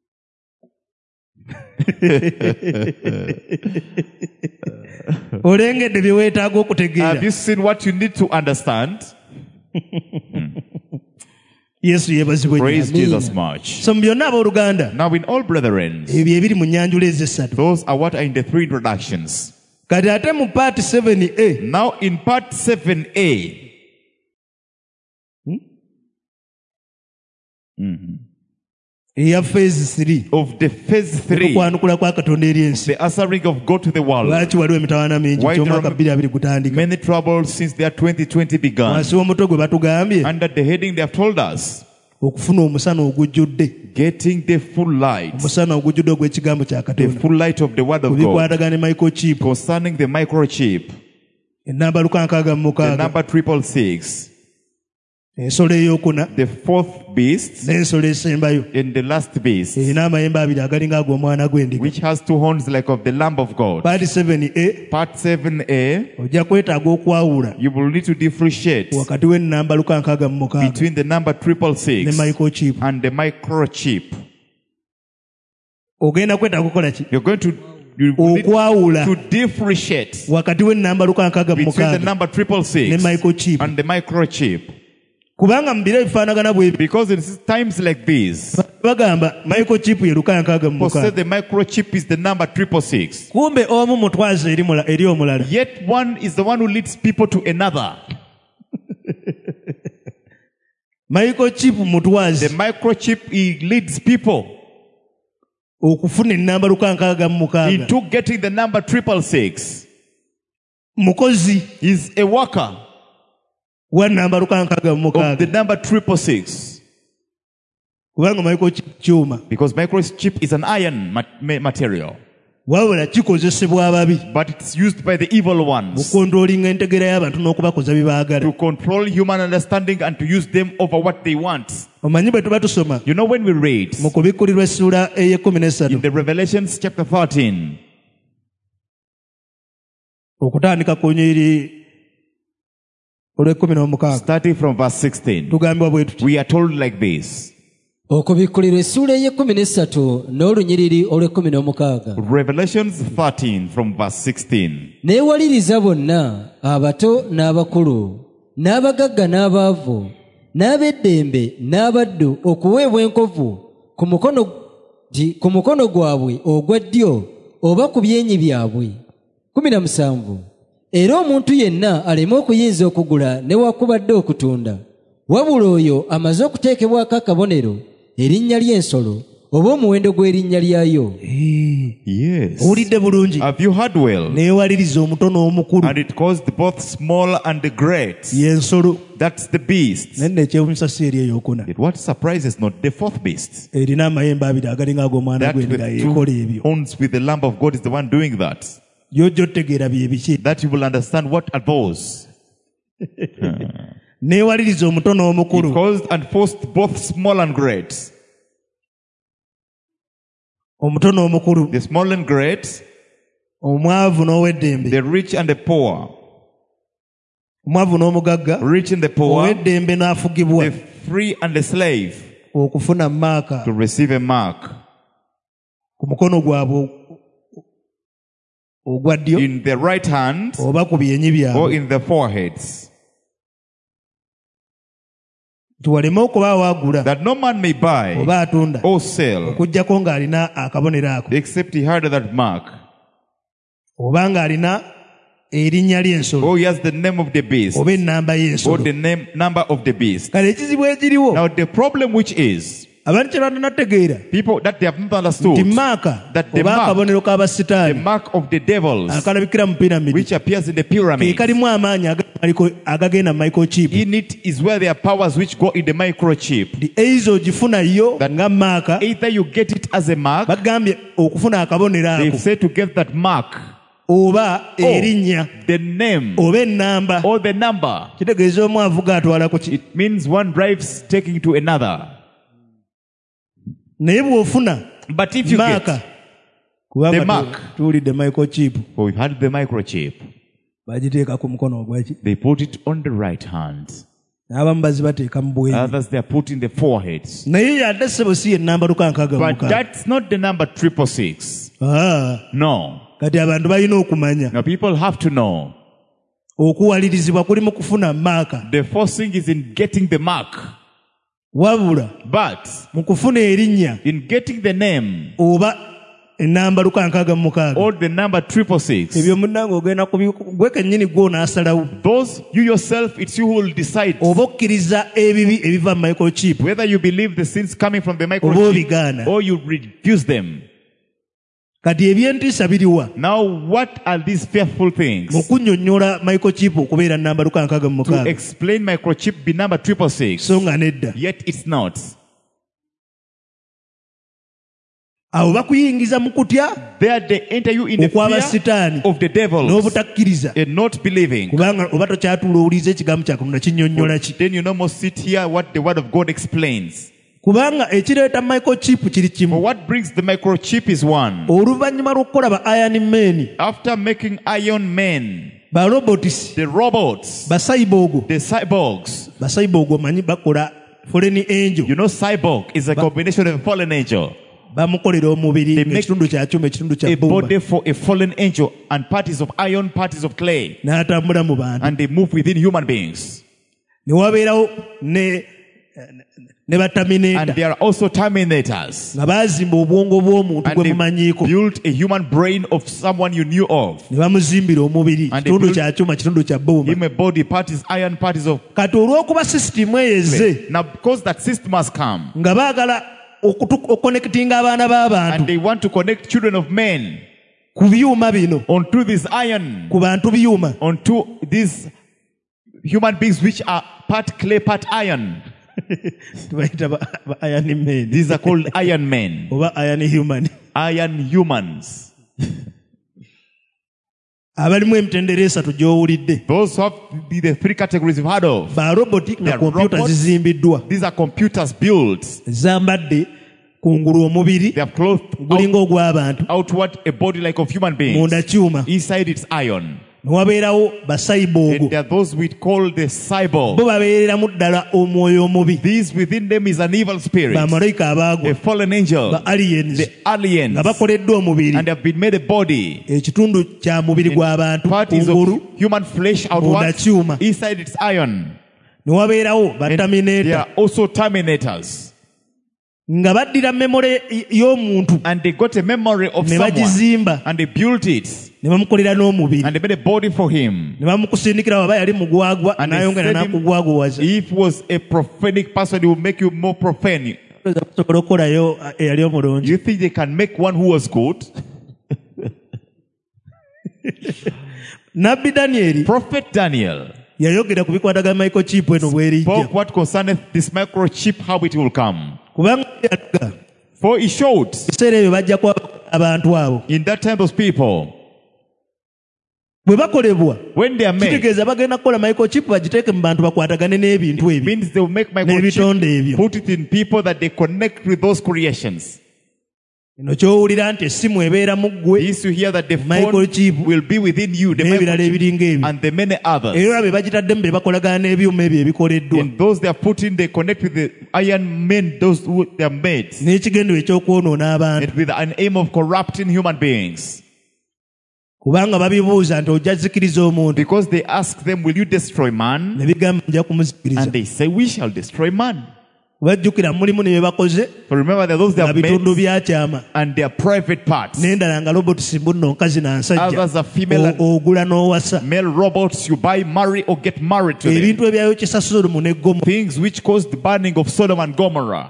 olengedde bye weetaaga okutegeera Have you seen what you need to understand? yesu yeebazibwe Praise Amen. Jesus much. so mu byonna abooluganda Now in all brethren, ebyo ebiri mu nyanjula ez'essatu those are what are in the three introductions. kati ate mu paati seven a Now in part seven A, eya phase three of the phase three, okwanukula kwa katonda eri ensi the answering of God to the world. lwaki waliwo emitawaana mingi Why kyomwaka there are bbiri abiri gutandika Many troubles since the year twenty twenty began. wansi w'omutwe gwe batugambye Under the heading they have told us, okufuna omusana ogujjudde getting the full light, omusana ogujjudde ogw'ekigambo kya the katonda full light of the word ku of God, bikwatagana ne microchip concerning the microchip, enamba luka nkaaga mu the mukaaga number triple six, ensolo eyokuna The fourth beast n'ensolo esembayo and the last beast, erina amayembe abiri agalinga ag'omwana gw'endiga. which has two horns like of the Lamb of God. Part seven A Part seven A, ojja kwetaaga okwawula you will need to differentiate wakati w'ennamba luka nkaaga mu mukaaga between the number triple ne six microchip. and the microchip. Ogenda kwetaaga okukola ki? You're going to you will need Okwawula to differentiate wakati w'ennamba luka nkaaga mu between the mukaaga number triple ne six microchip. and the microchip. Kubanga mu biro ebifaanagana bwe bi- Because in times like these, bagamba microchip ye luka nkaaga mu people say mukaaga. the microchip is the number triple six. Kumbe omu mutwaze eri mula- eri omulala. Yet one is the one who leads people to another. Microchip The mutwaze microchip, he leads people okufuna ennamba luka nkaaga mu mukaaga. into getting the number triple six. Mukozi He's a worker wa nnamba luka nkaaga mu of the mukaaga. number triple six. Kubanga microchip kyuma. Because microchip is an iron mat- ma- material. Wabula kikozesebwa ababi But it's used by the evil ones okukondoolinga entegera y'abantu n'okubakoza bye baagala. to control human understanding and to use them over what they want. Omanyi bwe tuba tusoma You know, when we read mu kubikkulirwa essuula ey'ekkumi n'essatu in the Revelations chapter thirteen, okutandika ku nnyiriri olw'ekkumi n'omukaaga starting from verse sixteen, tugambibwa bwe tuti we are told like this. okubikkulirwa essuula ey'ekkumi n'essatu n'olunyiriri olw'ekkumi n'omukaaga. Revelations thirteen from verse sixteen. Neewaliriza bonna abato n'abakulu n'abagagga n'abaavu n'ab'eddembe n'abaddu okuweebwa enkovu ku mukono gi- ku mukono gwabwe ogwa ddyo oba ku byenyi byabwe. kumi na musanvu Era omuntu yenna aleme okuyinza okugula newakubadde okutunda, wabula oyo amaze okuteekebwako akabonero erinnya ly'ensolo oba omuwendo gw'erinnya lyayo. Yes. owulidde bulungi Have you heard well? neewaliriza omuto n'omukulu And it caused both small and the great. y'ensolo That's the beast. naye nno ekyewuunyisa si eri eyokuna Yet what surprises not the fourth beast. erina amayembe abiri agalinga ag'omwana That with gw'endiga yeekola two ebyo horns with the Lamb of God is the one doing that. gyojja otegeera bye biki. That you will understand what are those. neewaliriza omuto It n'omukulu caused and forced both small and great. omuto n'omukulu The small and great, omwavu n'ow'eddembe the rich and the poor. omwavu n'omugagga Rich and the poor, ow'eddembe n'afugibwa the free and the slave, okufuna maaka to receive a mark ku mukono gwabwe ogwa ddyo in the right hand oba ku byenyi or byabwe in the foreheads, tuwaleme okubaawo agula that no man may buy oba atunda or sell okuggyako ng'alina akabonero ako except he had that mark, oba ng'alina erinnya ly'ensolo or he has the name of the beast, oba ennamba or y'ensolo. the name number of the beast. kale ekizibu ekiriwo Now the problem which is abantu kye batanategeera people that they have not nti understood, maaka That the oba mark- akabonero the k'abasitaani mark of the devils akalabikira mu piramidi which appears in the ke pyramid, kalimu amaanyi aga- aliko- agagenda mu microchip in it is where there are powers which go in the microchip. nti eiza ogifuna yo That- nga maaka Either you get it as a mark, bagambye okufuna akabonero they ako say to get that mark, oba or erinnya the name, oba ennamba or the number. kitegeeza omu avuga atwala ku ki It means one drives taking to another. naye bw'ofuna But if you maaka get, kubanga The mark. tu- tuwulidde microchip oh, we've had the microchip, bagiteeka ku mukono ogwaki they put it on the right hand. n'abamu bazibateeka mu bwenyi Others they are put in the foreheads. naye yadde ssebo si yennamba lukankaaga But mukaaga that's not the number triple six. Ah, No. kati abantu balina okumanya Now people have to know. okuwalirizibwa kuli mu kufuna maaka The first thing is in getting the mark. wabula But mu kufuna erinnya in getting the name oba ennamba lukankaaga mu mukaaga or the number triple six, ebyo munnange ogenda kubi- gwe kennyini gwe onaasalawo those you yourself, it's you who will decide oba okkiriza ebibi ebiva mu microchip whether you believe the sins coming from the oba microchip obigaana. or you refuse them. kati ebyentiisa biriwa Now, what are these fearful things? mu kunnyonnyola microchip okubeera nnamba lukankaaga mu To mukaaga explain microchip be number triple six, so nga nedda yet it's not. awo bakuyingiza mu kutya There they enter you in the okwaba fear sitaani of the devils n'obutakkiriza and not believing. kubanga oba tokyatuloowuliza ekigambo kya Katonda kinnyonnyola ki. Then you no more sit here what the word of God explains. Kubanga ekireeta microchip kiri For kimu. what brings the microchip is one. Oluvannyuma lw'okukola ba iron men, After making iron men, ba robots, the robots, ba cyborg, the cyborgs. ba cyborg omanyi bakola foreign angel. You know, cyborg is a combination of a fallen angel, Bamukolera omubiri They make ekitundu kya kyuma ekitundu a kya bbumba body for a fallen angel, and parties of iron, parties of clay, n'atambula mu bantu. and they move within human beings. Ne wabeerawo ne ne And bataminator there are also terminators. nga baazimba obwongo bw'omuntu And gwe they mumanyiiko built a human brain of someone you knew of. ne bamuzimbira omubiri And they kitundu built kya kyuma kitundu kya bbumba. Him a body, parties iron, parties of Kati olw'okuba sisitimu eyeze clay. Now, because that system has come, nga baagala okutu- okukonekitinga abaana b'abantu and they want to connect children of men ku byuma bino, onto this iron, ku bantu byuma, onto these human beings which are part clay, part iron. tubayita ba ba iron men These are called iron men, oba iron human, iron humans. abalimu emitendera esatu gy'owulidde. Those who have the, the three categories you've heard of. Ba roboti They nga are kompyuta robots. zizimbiddwa These are computers built. zambadde kungulu omubiri They have clothed out, gulinga ogw'abantu, outward a body like of human beings. munda kyuma. Inside it's iron. Ne wabeerawo And basayiboogo, there are those we call the cyborg. bo babeereramu ddala omwoyo omubi, These within them is an evil spirit, bamalayika a abaagwa, fallen angel, ba aliens, the aliens, nga bakoleddwa omubiri, and they have been made a body, ekitundu kya mubiri gw'abantu parties kungulu, of human flesh munda outward, kyuma. inside it's iron. Ne wabeerawo And there bataminator are also terminators, nga baddira memole y'omuntu and they got a memory of ne someone, bagizimba and they built it, ne bamukolera n'omubiri, and they made a body for him. ne bamukusindikira waba yali mugwagwa And they n'ayongera said him- n'akugwaguwaza. If was a prophanic person, he will make you more profane. Basobola okukolayo eyali omulungi. You think they can make one who was good? Nabbi Danyeri Prophet Daniel yayogera ku bikwataga microchip eno bw'erijja, spoke what concerneth this microchip, how it will come. kubanga yalaga For he showed ebiseera ebyo bajja kuba abantu abo in that time those people, bwe bakolebwa, when they are made, kitegeeza bagenda kukola microchip bagiteeke mu bantu bakwatagane n'ebintu it ebyo means they will make microchip, n'ebitonde ebyo. put it in people that they connect with those creations. Eno ky'owulira nti essimu ebeera mu ggwe This you hear that the phone Microchip. will be within you, the n'ebirala microchip, ebiringa ebyo. and the many others. Era be bagitaddemu be bakolagana n'ebyuma ebyo ebikoleddwa And those they are put in, they connect with the iron men, those who they are made, n'ekigendo eky'okwonoona abantu, and with an aim of corrupting human beings. kubanga babibuuza nti ojja zikiriza omuntu, Because they ask them, will you destroy man? ne bigamba nja kumuzikiriza. And they say, we shall destroy man. Bajjukira mulimu ne bye bakoze For remember, there are those they nga have bitundu made, byakyama, and their private parts. n'endala nga robotisi mbuno nkazi na nsajja, Others are female and O- ogula n'owasa, male robots. You buy, marry, or get married to them. ebintu ebyayokesa Sodomu ne Gomora. Things which caused the burning of Sodom and Gomorrah.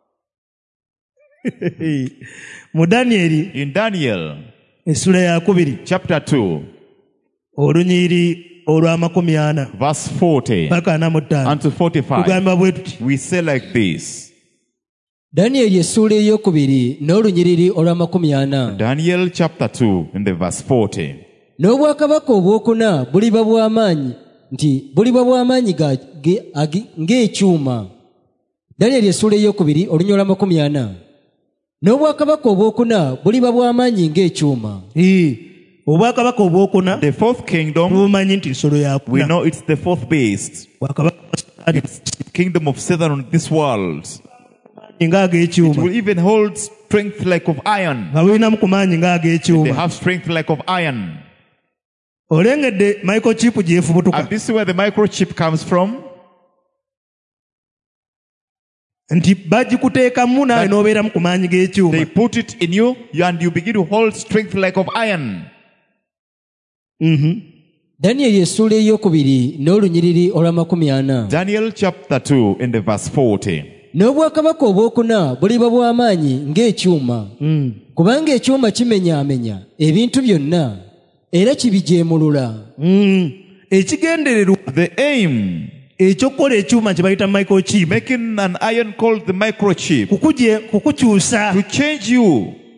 Mu Danyeri In Daniel essula ya kubiri chapter two, olunyiri olw'amakumi ana verse forty paka ana mu ttaano unto forty-five, tugamba bwe tuti, we say like this. Danyeri essuula ey'okubiri n'olunyiriri olw'amakumi ana. Daniel chapter two in the verse forty. N'obwakabaka obwokuna buliba bw'amaanyi, nti buliba bw'amaanyi ga- ge- agi- ng'ekyuma. Danyeri essuula ey'okubiri olunyiriri olw'amakumi ana. N'obwakabaka obwokuna buliba bw'amaanyi ng'ekyuma. Ee, obwakabaka obwokuna The fourth kingdom, tubumanyi nti nsolo we yakuna, know it's the fourth beast. bwakabaka bwa Setaani It's the kingdom of Satan on this world. nga It ag'ekyuma, will even hold strength like of iron. nga bulinamu ku maanyi nga They ag'ekyuma. have strength like of iron. Olengedde microchip gyefubutuka And this is where the microchip comes from. nti bagikuteekamu naawe That- n'obeeramu ku maanyi g'ekyuma. They put it in you, you and you begin to hold strength like of iron. Mhm. Danyeri essuula ey'okubiri n'olunyiriri olw'amakumi ana. Daniel chapter two in the verse forty. N'obwakabaka obwokuna buliba bw'amaanyi ng'ekyuma. Mm. Kubanga ekyuma kimenyaamenya ebintu byonna era kibijeemulula. Mm. Ekigendererwa The aim, eky'okukola ekyuma kye bayita microchip making an iron called the microchip, kukuje kukukyusa to change you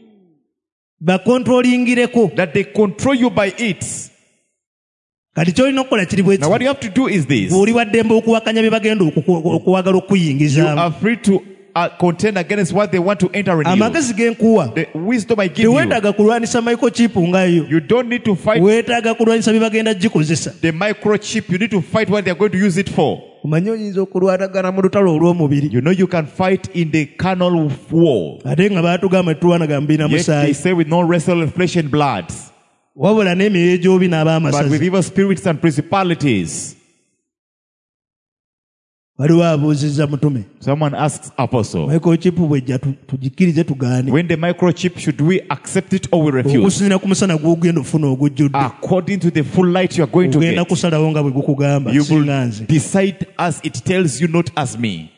bakontrolingireko. that they control you by it. Kati kyolina okukola kiri bwe Now what you have to do is this. bw'oli waddembe okuwakanya bye bagenda okuku- okuwagala You okukuyingizaamu. are free to uh, contend against what they want to enter in you. Amagezi genkuwa The wisdom I give you. teweetaaga kulwanisa microchip ngayo, You don't need to fight weetaaga kulwanisa bye bagenda gikozesa. the microchip. You need to fight what they are going to use it for. Omanyi oyinza okulwanagana mu lutalo olw'omubiri You know you can fight in the carnal war. ate nga baatugamba tetulwanaga mu biina Yet they musaayi, say with no wrestle with flesh and blood, wabula n'emyoyo gy'obi but with n'ab'amasazi. evil spirits and principalities. Waliwo abuuzizza mutume, Someone asks Apostle, microchip bwejja tu- tugikkirize tugaane, when the microchip, should we accept it or we refuse? okusinziira ku musana gw'ogenda ofuna ogujjudde, According to the full light you are going to ogenda get, kusalawo nga bwe gukugamba, you singa will nze. decide as it tells you, not as me.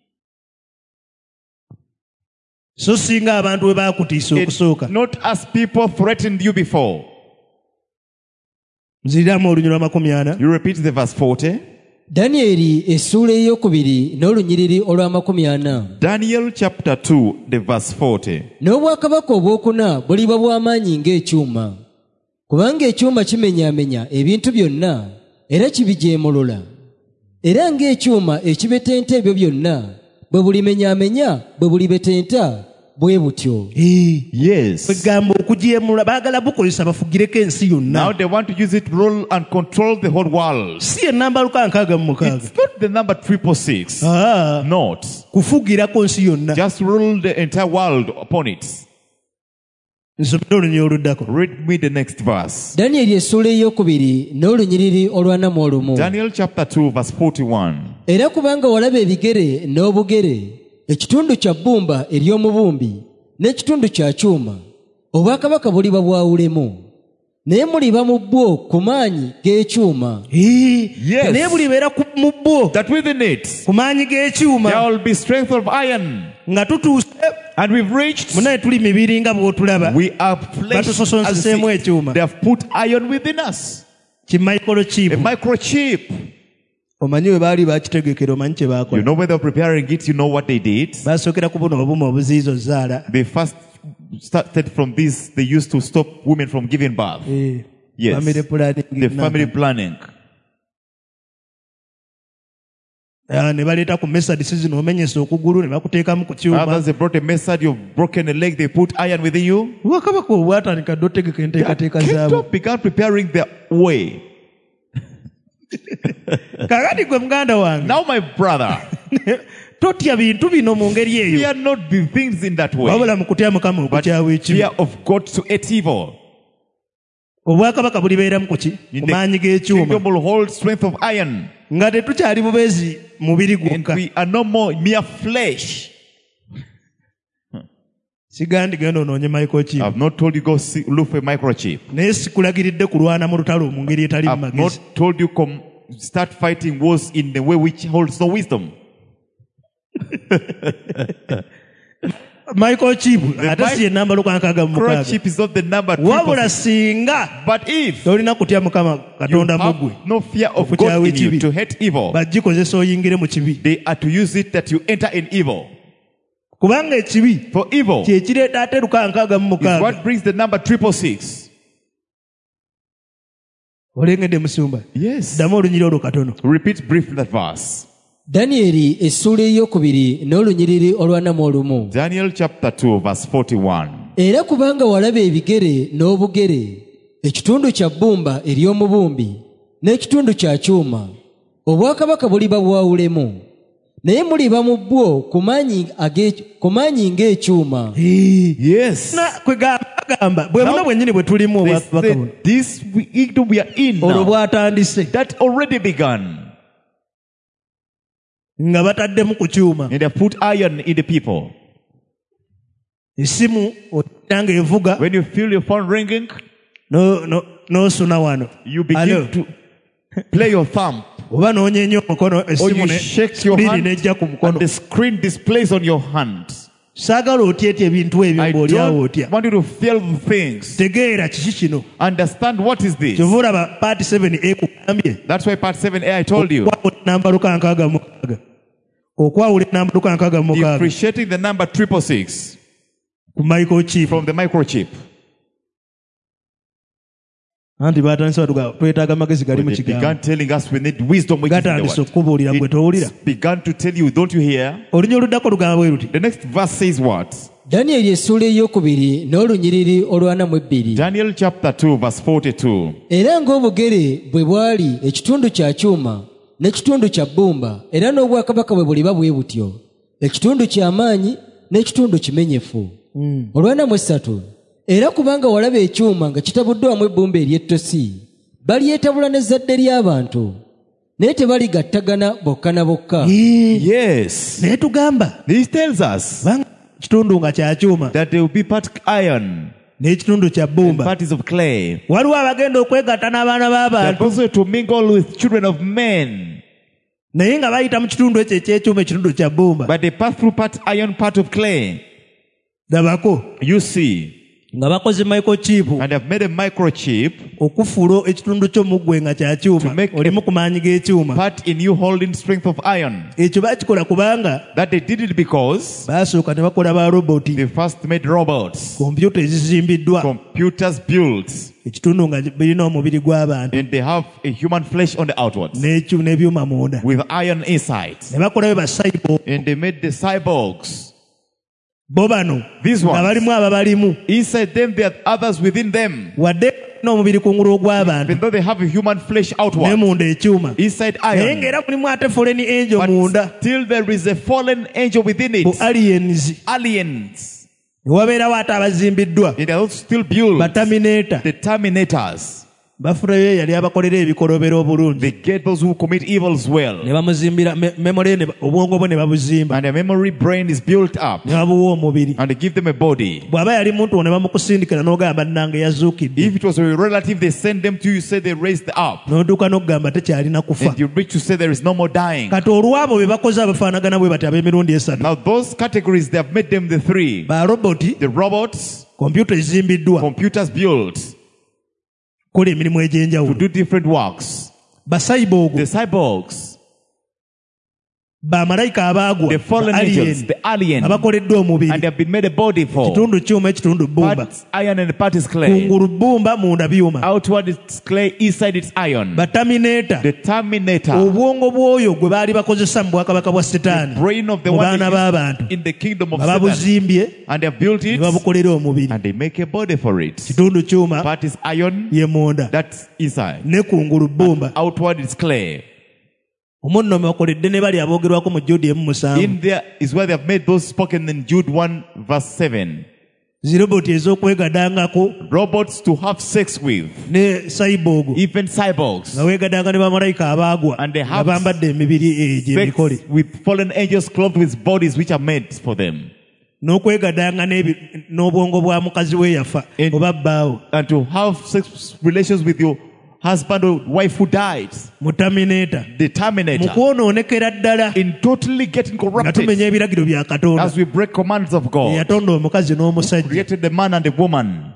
So singa abantu bwe baakutiisa It- okusooka. not as people threatened you before. Nziriramu olunyiri lwa makumi ana. You repeat the verse forty. Danyeri essuula ey'okubiri n'olunyiriri olw'amakumi ana. Daniel chapter two, the verse forty. N'obwakabaka obwokuna buliba bw'amaanyi ng'ekyuma. Kubanga ekyuma kimenyaamenya ebintu byonna era kibijeemolola. Era ng'ekyuma ekibetenta ebyo byonna bwe bulimenyaamenya bwe bulibetenta bwe butyo. Eh, Yes. kwegamba okugyemulula baagala bukozesa bafugireko ensi Now yonna. they want to use it to rule and control the whole world. Si enamba luka nkaaga mu mukaaga. It's not the number triple six. Ah, Not. kufugirako nsi yonna. Just rule the entire world upon it. Nsomera olunyiri oluddako. Read me the next verse. Danyeri essuula ey'okubiri n'olunyiriri olw'ana mu olumu. Daniel chapter two, verse forty-one. Era kubanga walaba ebigere n'obugere, ekitundu kya bbumba ery'omubumbi n'ekitundu kya kyuma, obwakabaka buliba bwawulemu, naye muliba mu bwo ku maanyi g'ekyuma. Eh, Yes. naye bulibeera ku- mu bbo That within it ku maanyi g'ekyuma there will be strength of iron. nga tutuuse And we've reached, munaye tuli mibiri nga bw'otulaba. we are flesh. Batusosonseemu as ekyuma. They have put iron within us. Ki microchip. A microchip. Omanyi bwe baali bakitegekera, omanyi kye You baakola. know when they were preparing it, you know what they did? Basookera ku buno obumu obuziizo zaala. They first started from this. They used to stop women from giving birth. Eh, Yes. family planning. The family planning. Ah, ne baleeta ku message zino omenyesa okugulu ne bakuteekamu ku kyuma. Others, they brought a message, you've broken a leg, they put iron within you. Bwakabaka obwatandika dde otegeka enteekateeka Kingdom zaabwe. began preparing their way. Kakati gwe muganda wange, Now, my brother, totya bintu bino mu ngeri eyo, fear not the things in that way, wabula mu kutya Mukama but okukyawa ekibi. fear of God to hate evil. Obwakabaka bulibeeramu ku ki? In Ku the maanyi g'ekyuma. kingdom will hold strength of iron, Nga tetukyali bubeezi mubiri and gwokka. we are no more mere flesh. Sigandi genda onoonye microchip. I've not told you go see, look for a microchip. Naye sikulagiridde kulwana mu lutalo mu ngeri etali mu I've magezi. not told you come start fighting wars in the way which holds no wisdom. Microchip ate mic- si ye namba lukwankaaga mu mukaaga. Microchip is not the number triple Wabula six. singa But if tolina kutya Mukama you Katonda mu gwe, have no fear of okukyawa God in you ekibi, to hate evil, bagikozesa oyingire mu kibi. they are to use it that you enter in evil. Kubanga ekibi For evil kye kireeta ate lukaankaaga mu is mukaaga. what brings the number triple six. Olengedde musumba. Yes. Ddamu olunyiri olwo katono. Repeat briefly that verse. Danyeri essuula ey'okubiri n'olunyiriri olw'ana mu olumu. Daniel chapter two, verse forty-one. Era kubanga walaba ebigere n'obugere, ekitundu kya bbumba ery'omubumbi n'ekitundu kya kyuma, obwakabaka buliba bwawulemu, naye muliba mu bwo ku maanyi age- ku maanyi ng'ekyuma. Yes. Na kwe gamba bwe buno bwennyini bwe tulimu They obwakabaka buno. said, this kingdom we are in Olwo now, bwatandise that already begun. nga bataddemu ku kyuma. And they put iron in the people. Essimu otera ng'evuga When you feel your phone ringing, no- no- n'osuna wano. you begin Hello. to play your thumb. Oba n'onyenya omukono Or essimu you ne shake your screen hand n'ejja ku and mukono. the screen displays on your hand. Saagala otyetya ebintu ebyo I ng'olyawo don't otya. want you to feel the things. Tegeera kiki kino. Understand what is this. Kyova olaba paati seven A kugambye. That's why part seven A I told you. Okwawula enamba lukankaaga mu mukaaga. Okwawula enamba lukankaaga mu mukaaga Differentiating the number triple six ku microchip. from the microchip. anti batandise batuga twetaaga amagezi gali mu When they kigambo began telling us we need wisdom which is in the gatandise word. okubuulira gwe towulira It began to tell you, don't you hear? olunya oluddako lugamba bwe luti The next verse says what? danyeri essuula eyokubiri n'olunyiriri olwana mu ebbiri. Daniel chapter two verse forty-two. Era ng'obugere bwe bwali ekitundu kya kyuma n'ekitundu kya bbumba, era n'obwakabaka bwe buliba bwe butyo, ekitundu ky'amaanyi n'ekitundu kimenyefu. Mm. olwana mu essatu. Era kubanga walaba ekyuma nga kitabuddwamu ebbumba ery'ettosi, balyetabula n'ezzadde ly'abantu, naye tebaligattagana bokka na bokka. Yee, Yes. naye tugamba This tells us kubanga kitundu nga kya kyuma that there will be part iron n'ekitundu kya and bbumba parties of clay. waliwo abagenda okwegatta n'abaana That b'abantu also to mingle with children of men. naye nga bayita mu kitundu ekyo ekyekyuma ekitundu kya bbumba. But they pass through part iron, part of clay. Dabako You see. nga bakoze microchip And they've made a microchip, okufuula ekitundu ky'omuggwe nga kya kyuma To make olimu ku maanyi g'ekyuma. part in you holding strength of iron. Ekyo bakikola kubanga That they did it because baasooka ne bakola ba roboti, they first made robots, kompyuta ezizimbiddwa computers built, ekitundu nga birina omubiri gw'abantu and they have a human flesh on the outwards n'ekyu- n'ebyuma munda, with iron inside. ne bakolayo basaibo And they made the cyborgs. bo bano These nga ones. balimu ababalimu Inside them there are others within them. wadde n'omubiri kungulu ogw'abantu Even though they have a human flesh ne outward, munda ekyuma, inside naye iron, ng'era mulimu ate foreign angel munda but still there is a fallen angel within bu it. aliens. Aliens. Ne wabeerawo ate abazimbiddwa And they are also still built. bataminator, The Terminators. bafulayo yali abakolera ebikolobero obulungi They get those who commit evils ne well. bamuzimbira me- memory ne obwongo bwe ne babuzimba And their memory brain is built up. ne babuwa omubiri. And they give them a body. Bw'aba yali muntu ne bamukusindikira n'ogamba nnange yazuukidde, If it was a relative, they send them to you, say they raised up. n'odduka n'okugamba tekyalina kufa. And you reach to say there is no more dying. Kati olw'abo be bakoze abafaanagana bwe bati ab'emirundi esatu, Now those categories, they have made them the three. ba roboti, The robots, kompyuta ezimbiddwa computers built kola emirimu to egy'enjawulo, do different works. basayiboogo, The cyborgs, bamalayika abaagwa, the fallen ba angels, alien, the alien, abakoleddwa and omubiri, they have been made a body for. kitundu kyuma ekitundu bbumba, Part iron and part is clay. kungulu bbumba munda byuma, Outward it's clay, inside it's iron. bataminator, The Terminator, obwongo bw'oyo gwe baali bakozesa mu bwakabaka bwa setaani brain of the mu one baana that b'abantu, is in the kingdom of nga Satan. babuzimbye And they have built ne it babukolera omubiri. and they make a body for it. Kitundu kyuma Part is iron, ye munda, that's inside. ne kungulu bbumba. Outward it's clay. Omunno bakoledde ne bali aboogerwako mu Jude emu musanvu. In there is where they have made those spoken in Jude one verse seven. Ziroboti ez'okwegadangako Robots to have sex with, ne cyborg even cyborgs. nga weegadanga ne bamalayika abaagwa And they nga have bambadde emibiri egyo Sex emikole, with fallen angels clothed with bodies which are made for them. n'okwegadanga n'ebi- n'obwongo bwa mukazi we yafa And- oba bbaawo And to have sex relations with your husband or wife who died. mu Terminator, The mu Terminator. kwonoonekera ddala In totally getting nga tumenya corrupted. ebiragiro bya Katonda. As we break commands of God. Yatonda omukazi n'omusajja. Created the man and the woman.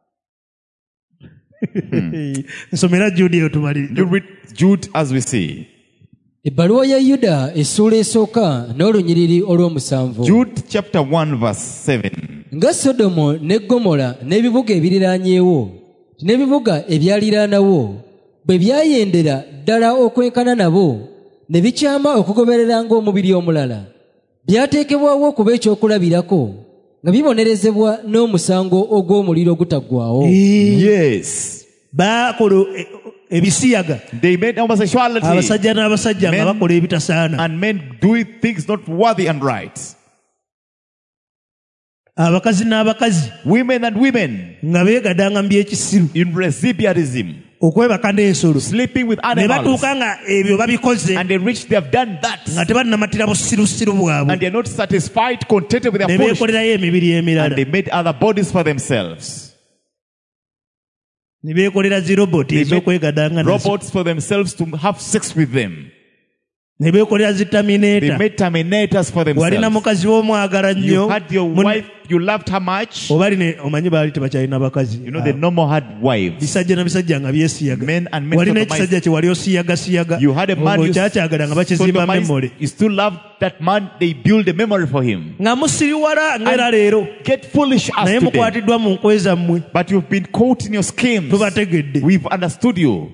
Nsomera Jude eyo You tumalire. read Jude as we see. Ebbaluwa ya Yuda essuula esooka n'olunyiriri olw'omusanvu. Jude chapter one verse seven. Nga Sodomu ne Ggomola n'ebibuga ebiriraanyeewo n'ebibuga ebyaliraanawo bwe byayendera ddala okwenkana nabo ne bikyama okugoberera ng'omubiri omulala, byateekebwawo okuba ekyokulabirako nga bibonerezebwa n'omusango ogw'omuliro ogutaggwaawo. Yes. Baakola e- ebisiyaga, They made homosexuality abasajja n'abasajja nga Men- bakola ebitasaana, and men doing things not worthy and right. abakazi n'abakazi Women and women nga beegadanga mu byekisiru, in lesbianism, okwebaka n'ensolo, sleeping with ne animals. batuuka nga ebyo babikoze And they reach, they have done that. nga tebannamatira busirusiru bwabwe, And they are not satisfied, contented with ne their foolishness. beekolerayo emibiri And emirala, they made other bodies for themselves. ne beekolera ziroboti They made ez'okwegadanga nazo. robots for themselves to have sex with them. ne beekolera zi They terminator. made terminators for Walina themselves. mukazi w'omwagala You nnyo. had your Mun- wife, you loved her much. Oba line omanyi baali tebakyalina bakazi. You know, they no more had wives. Bisajja na bisajja nga byesiyaga. Men and men Walina sodomized. ekisajja kye wali osiyagasiyaga. You had a man you Okyakyagala nga bakizimba sodomized. memory. You still loved that man. They build a memory for him. Nga musiriwala ng'era leero. Get foolish as Naye today. mukwatiddwa mu nkwe zammwe. But you've been caught in your schemes. Tubategedde. We've understood you.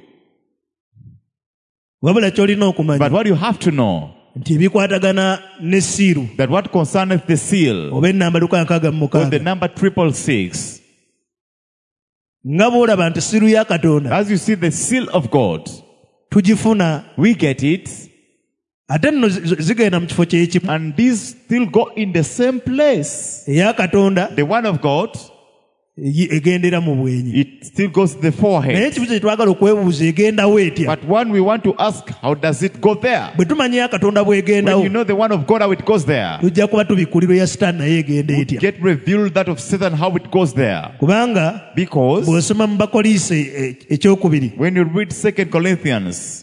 Wabula ky'olina But okumanya what you have to know, nti ebikwatagana ne siiru that what concerneth the seal, oba ennamba luka nkaaga mu or the mukaaga number triple six, nga bw'olaba nti siiru ya Katonda as you see the seal of God, tugifuna we get it, ate nno zi- zigenda mu kifo kyekimu and these still go in the same place. eya Katonda The one of God, egi- egendera mu bwenyi it still goes to the naye forehead. ekibuzo kye twagala okwebuuza egendawo etya But one we want to ask, how does it go there? bwe tumanya ya Katonda When bw'egendawo you know the one of God, how it goes there, tujja kuba tubikkulirwa ya Sitaani naye egenda etya get revealed that of Satan, how it goes there. kubanga Because bw'osoma mu Bakoliise e- ekyokubiri when you read Second Corinthians,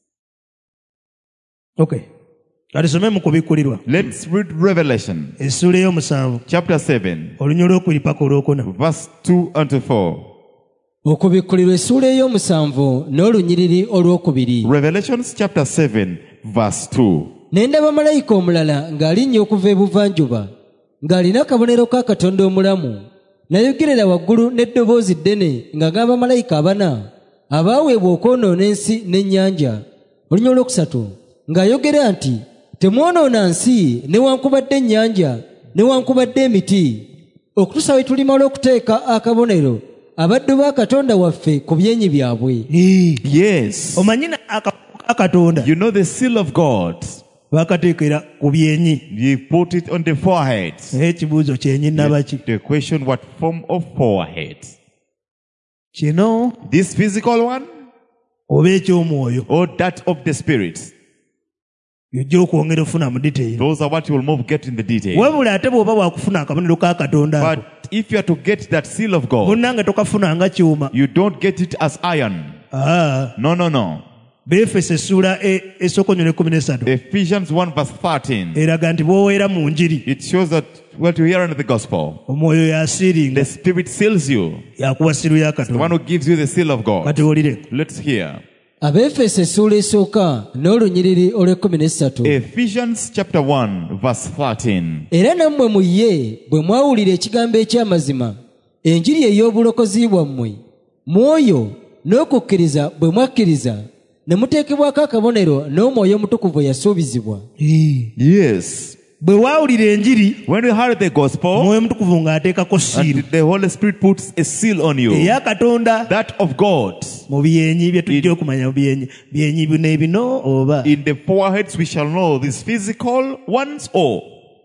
okay katusome mu kubikkulirwa let's read Revelation essuula ey'omusanvu chapter seven, olunya olwokubiri paka olwokuna verse two unto four. okubikkulirwa essuula ey'omusanvu n'olunyiriri olwokubiri. Revelations chapter seven, verse two. Ne ndaba malayika omulala ng'alinnya okuva ebuvanjuba ng'alina akabonero ka Katonda omulamu, n'ayogerera waggulu n'eddoboozi ddene ng'agamba malayika abana abaaweebwa okwonoona ensi n'ennyanja. Olunya olwokusatu ng'ayogera nti, temwonoona nsi newankubadde ennyanja newankubadde emiti, okutuusa we tulimala okuteeka akabonero abaddu ba Katonda waffe ku byenyi byabwe. Ee, Yes. omanyi na akafuko ka Katonda You know the seal of God. bakateekera ku byenyi You put it on the forehead. naye ekibuuzo kyenyi nabaki The question, what form of forehead? kino This physical one oba eky'omwoyo or that of the spirit? yojja okwongera ofuna mu detail Those are what you will move get in the detail. wabula ate bw'oba wakufuna akabonero ka Katonda ako But if you are to get that seal of God, munnange tokafuna nga kyuma. you don't get it as iron. Ah, No, no, no. Beefeso essuula e- esooka onnyo n'ekkumi n'essatu Ephesians one verse thirteen. eraga nti bw'oweera mu njiri It shows that what you hear under the gospel, omwoyo yasiiringa the spirit seals you. yakuwa siru ya The one Katonda. who gives you the seal of God. Katuwulire. Let's hear. Abeefeso essuula esooka n'olunyiriri olw'ekkumi n'essatu. Ephesians chapter one verse thirteen. Era nammwe mu ye bwe mwawulira ekigambo eky'amazima, enjiri ey'obulokozi bwammwe, mwoyo n'okukkiriza bwe mwakkiriza, ne muteekebwako akabonero n'omwoyo omutukuvu yasuubizibwa. Ee. Yes. bwe waawulira enjiri When you heard the gospel, omwoyo omutukuvu ng'ateekako siiru and the Holy Spirit puts a seal on you, eya Katonda that of God. mu byenyi bye tujja okumanya mu byenyi byenyi bino ebino oba In the foreheads we shall know these physical ones or.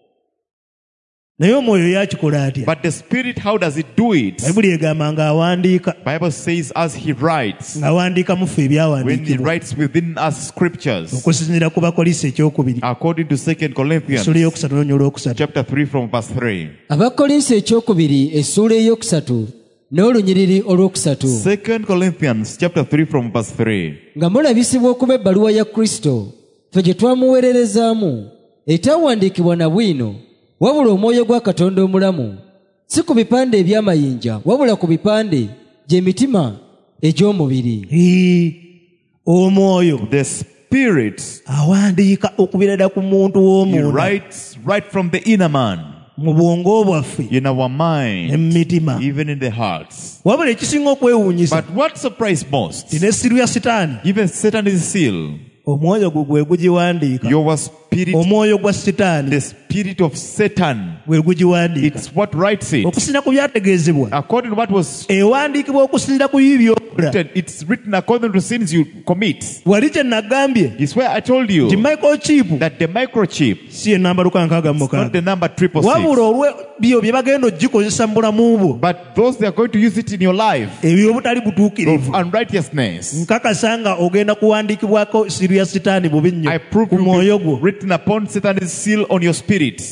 naye omwoyo yakikola atya? But the Spirit, how does it do it? Bayibuli egamba ng'awandiika Bible says as He writes, ng'awandiika mu ffe when He ebyawandiikibwa writes within us scriptures, okusinziira ku Bakoliise ekyokubiri according to Second Corinthians essuula ey'okusatu n'onya olwokusatu. chapter three from verse three. Abakolinso ekyokubiri essuula ey'okusatu n'olunyiriri olwokusatu. Second Corinthians chapter three from verse three. Nga mulabisibwa okuba ebbaluwa ya Kristo, ffe gye twamuweererezaamu, etaawandiikibwa na bwino, wabula omwoyo gwa Katonda omulamu, si ku bipande eby'amayinja, wabula ku bipande gy'emitima egy'omubiri. Ee, omwoyo The Spirit, awandiika okubira ddala ku muntu He w'omunda writes right from the inner man, mu bwongo bwaffe in our ne mind, mu mitima. even in the hearts. Wabula ekisinga okwewuunyisa But what surprised most, ti n'essiru ya Sitaani even Satan is seal. omwoyo gwe gwe gugiwandiika. Your spirit, Omwoyo gwa Sitaani the spirit of Satan, gwe gugiwandiika. it's what writes it. Okusinziira ku byategeezebwa According to what was ewandiikibwa okusinziira ku bibi by'okola. written, it's written according to sins you commit. Wali kye nagambye It's where I told nti you microchip that the microchip, si enamba luka nkaaga mu not mukaaga the number triple wabula six, olwe byo bye bagenda ogikozesa mu bulamu bwo but those they are going to use it in your life eby'obutali of butuukirivu. unrighteousness. Nkakasa nga ogenda kuwandiikibwako siru ya Sitaani bubi nnyo I prove ku you mwoyo be gwo written upon Satan's seal on your spirit.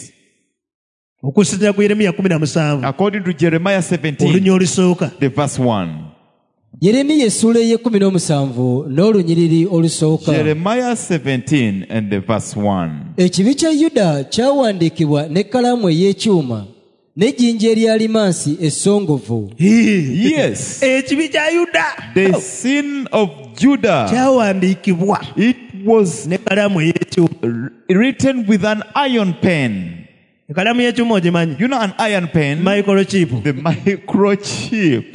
okusinziira ku Yeremiya kumi na musanvu According to Jeremiah seventeen, olunya olusooka the verse one. yeremiya essuula ey'ekkumi n'omusanvu n'olunyiriri olusooka. Jeremiah seventeen and the verse one. Ekibi kya Yuda kyawandiikibwa n'ekkalaamu ey'ekyuma n'ejjinja eryalimansi essongovu. Yes. Ekibi kya Yuda The sin of Judah, kyawandiikibwa it was n'ekkalaamu ey'ekyuma. written with an iron pen. Ekkalaamu y'ekyuma ogimanyi? You know an iron pen? Microchip. The microchip.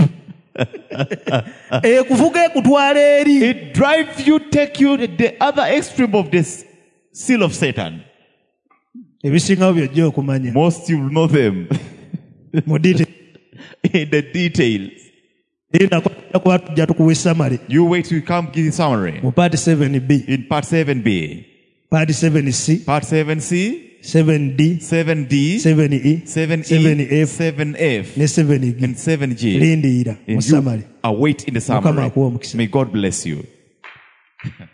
Ekuvuga ekutwala eri. It drives you, take you to the other extreme of this seal of Satan. Ebisingawo byojja okumanya. Most you know them Mu detail. in the details. Kuba tujja tukuwa summary. You wait till you come give the summary. Mu part seven B, In part seven B, part seven C, part seven C, seven D, seven D, seven E, seven seven E, F, seven F, ne seven G. and seven G. Lindiira mu And summary. you await in the Mukama summary. akuwe omukisa. May God bless you.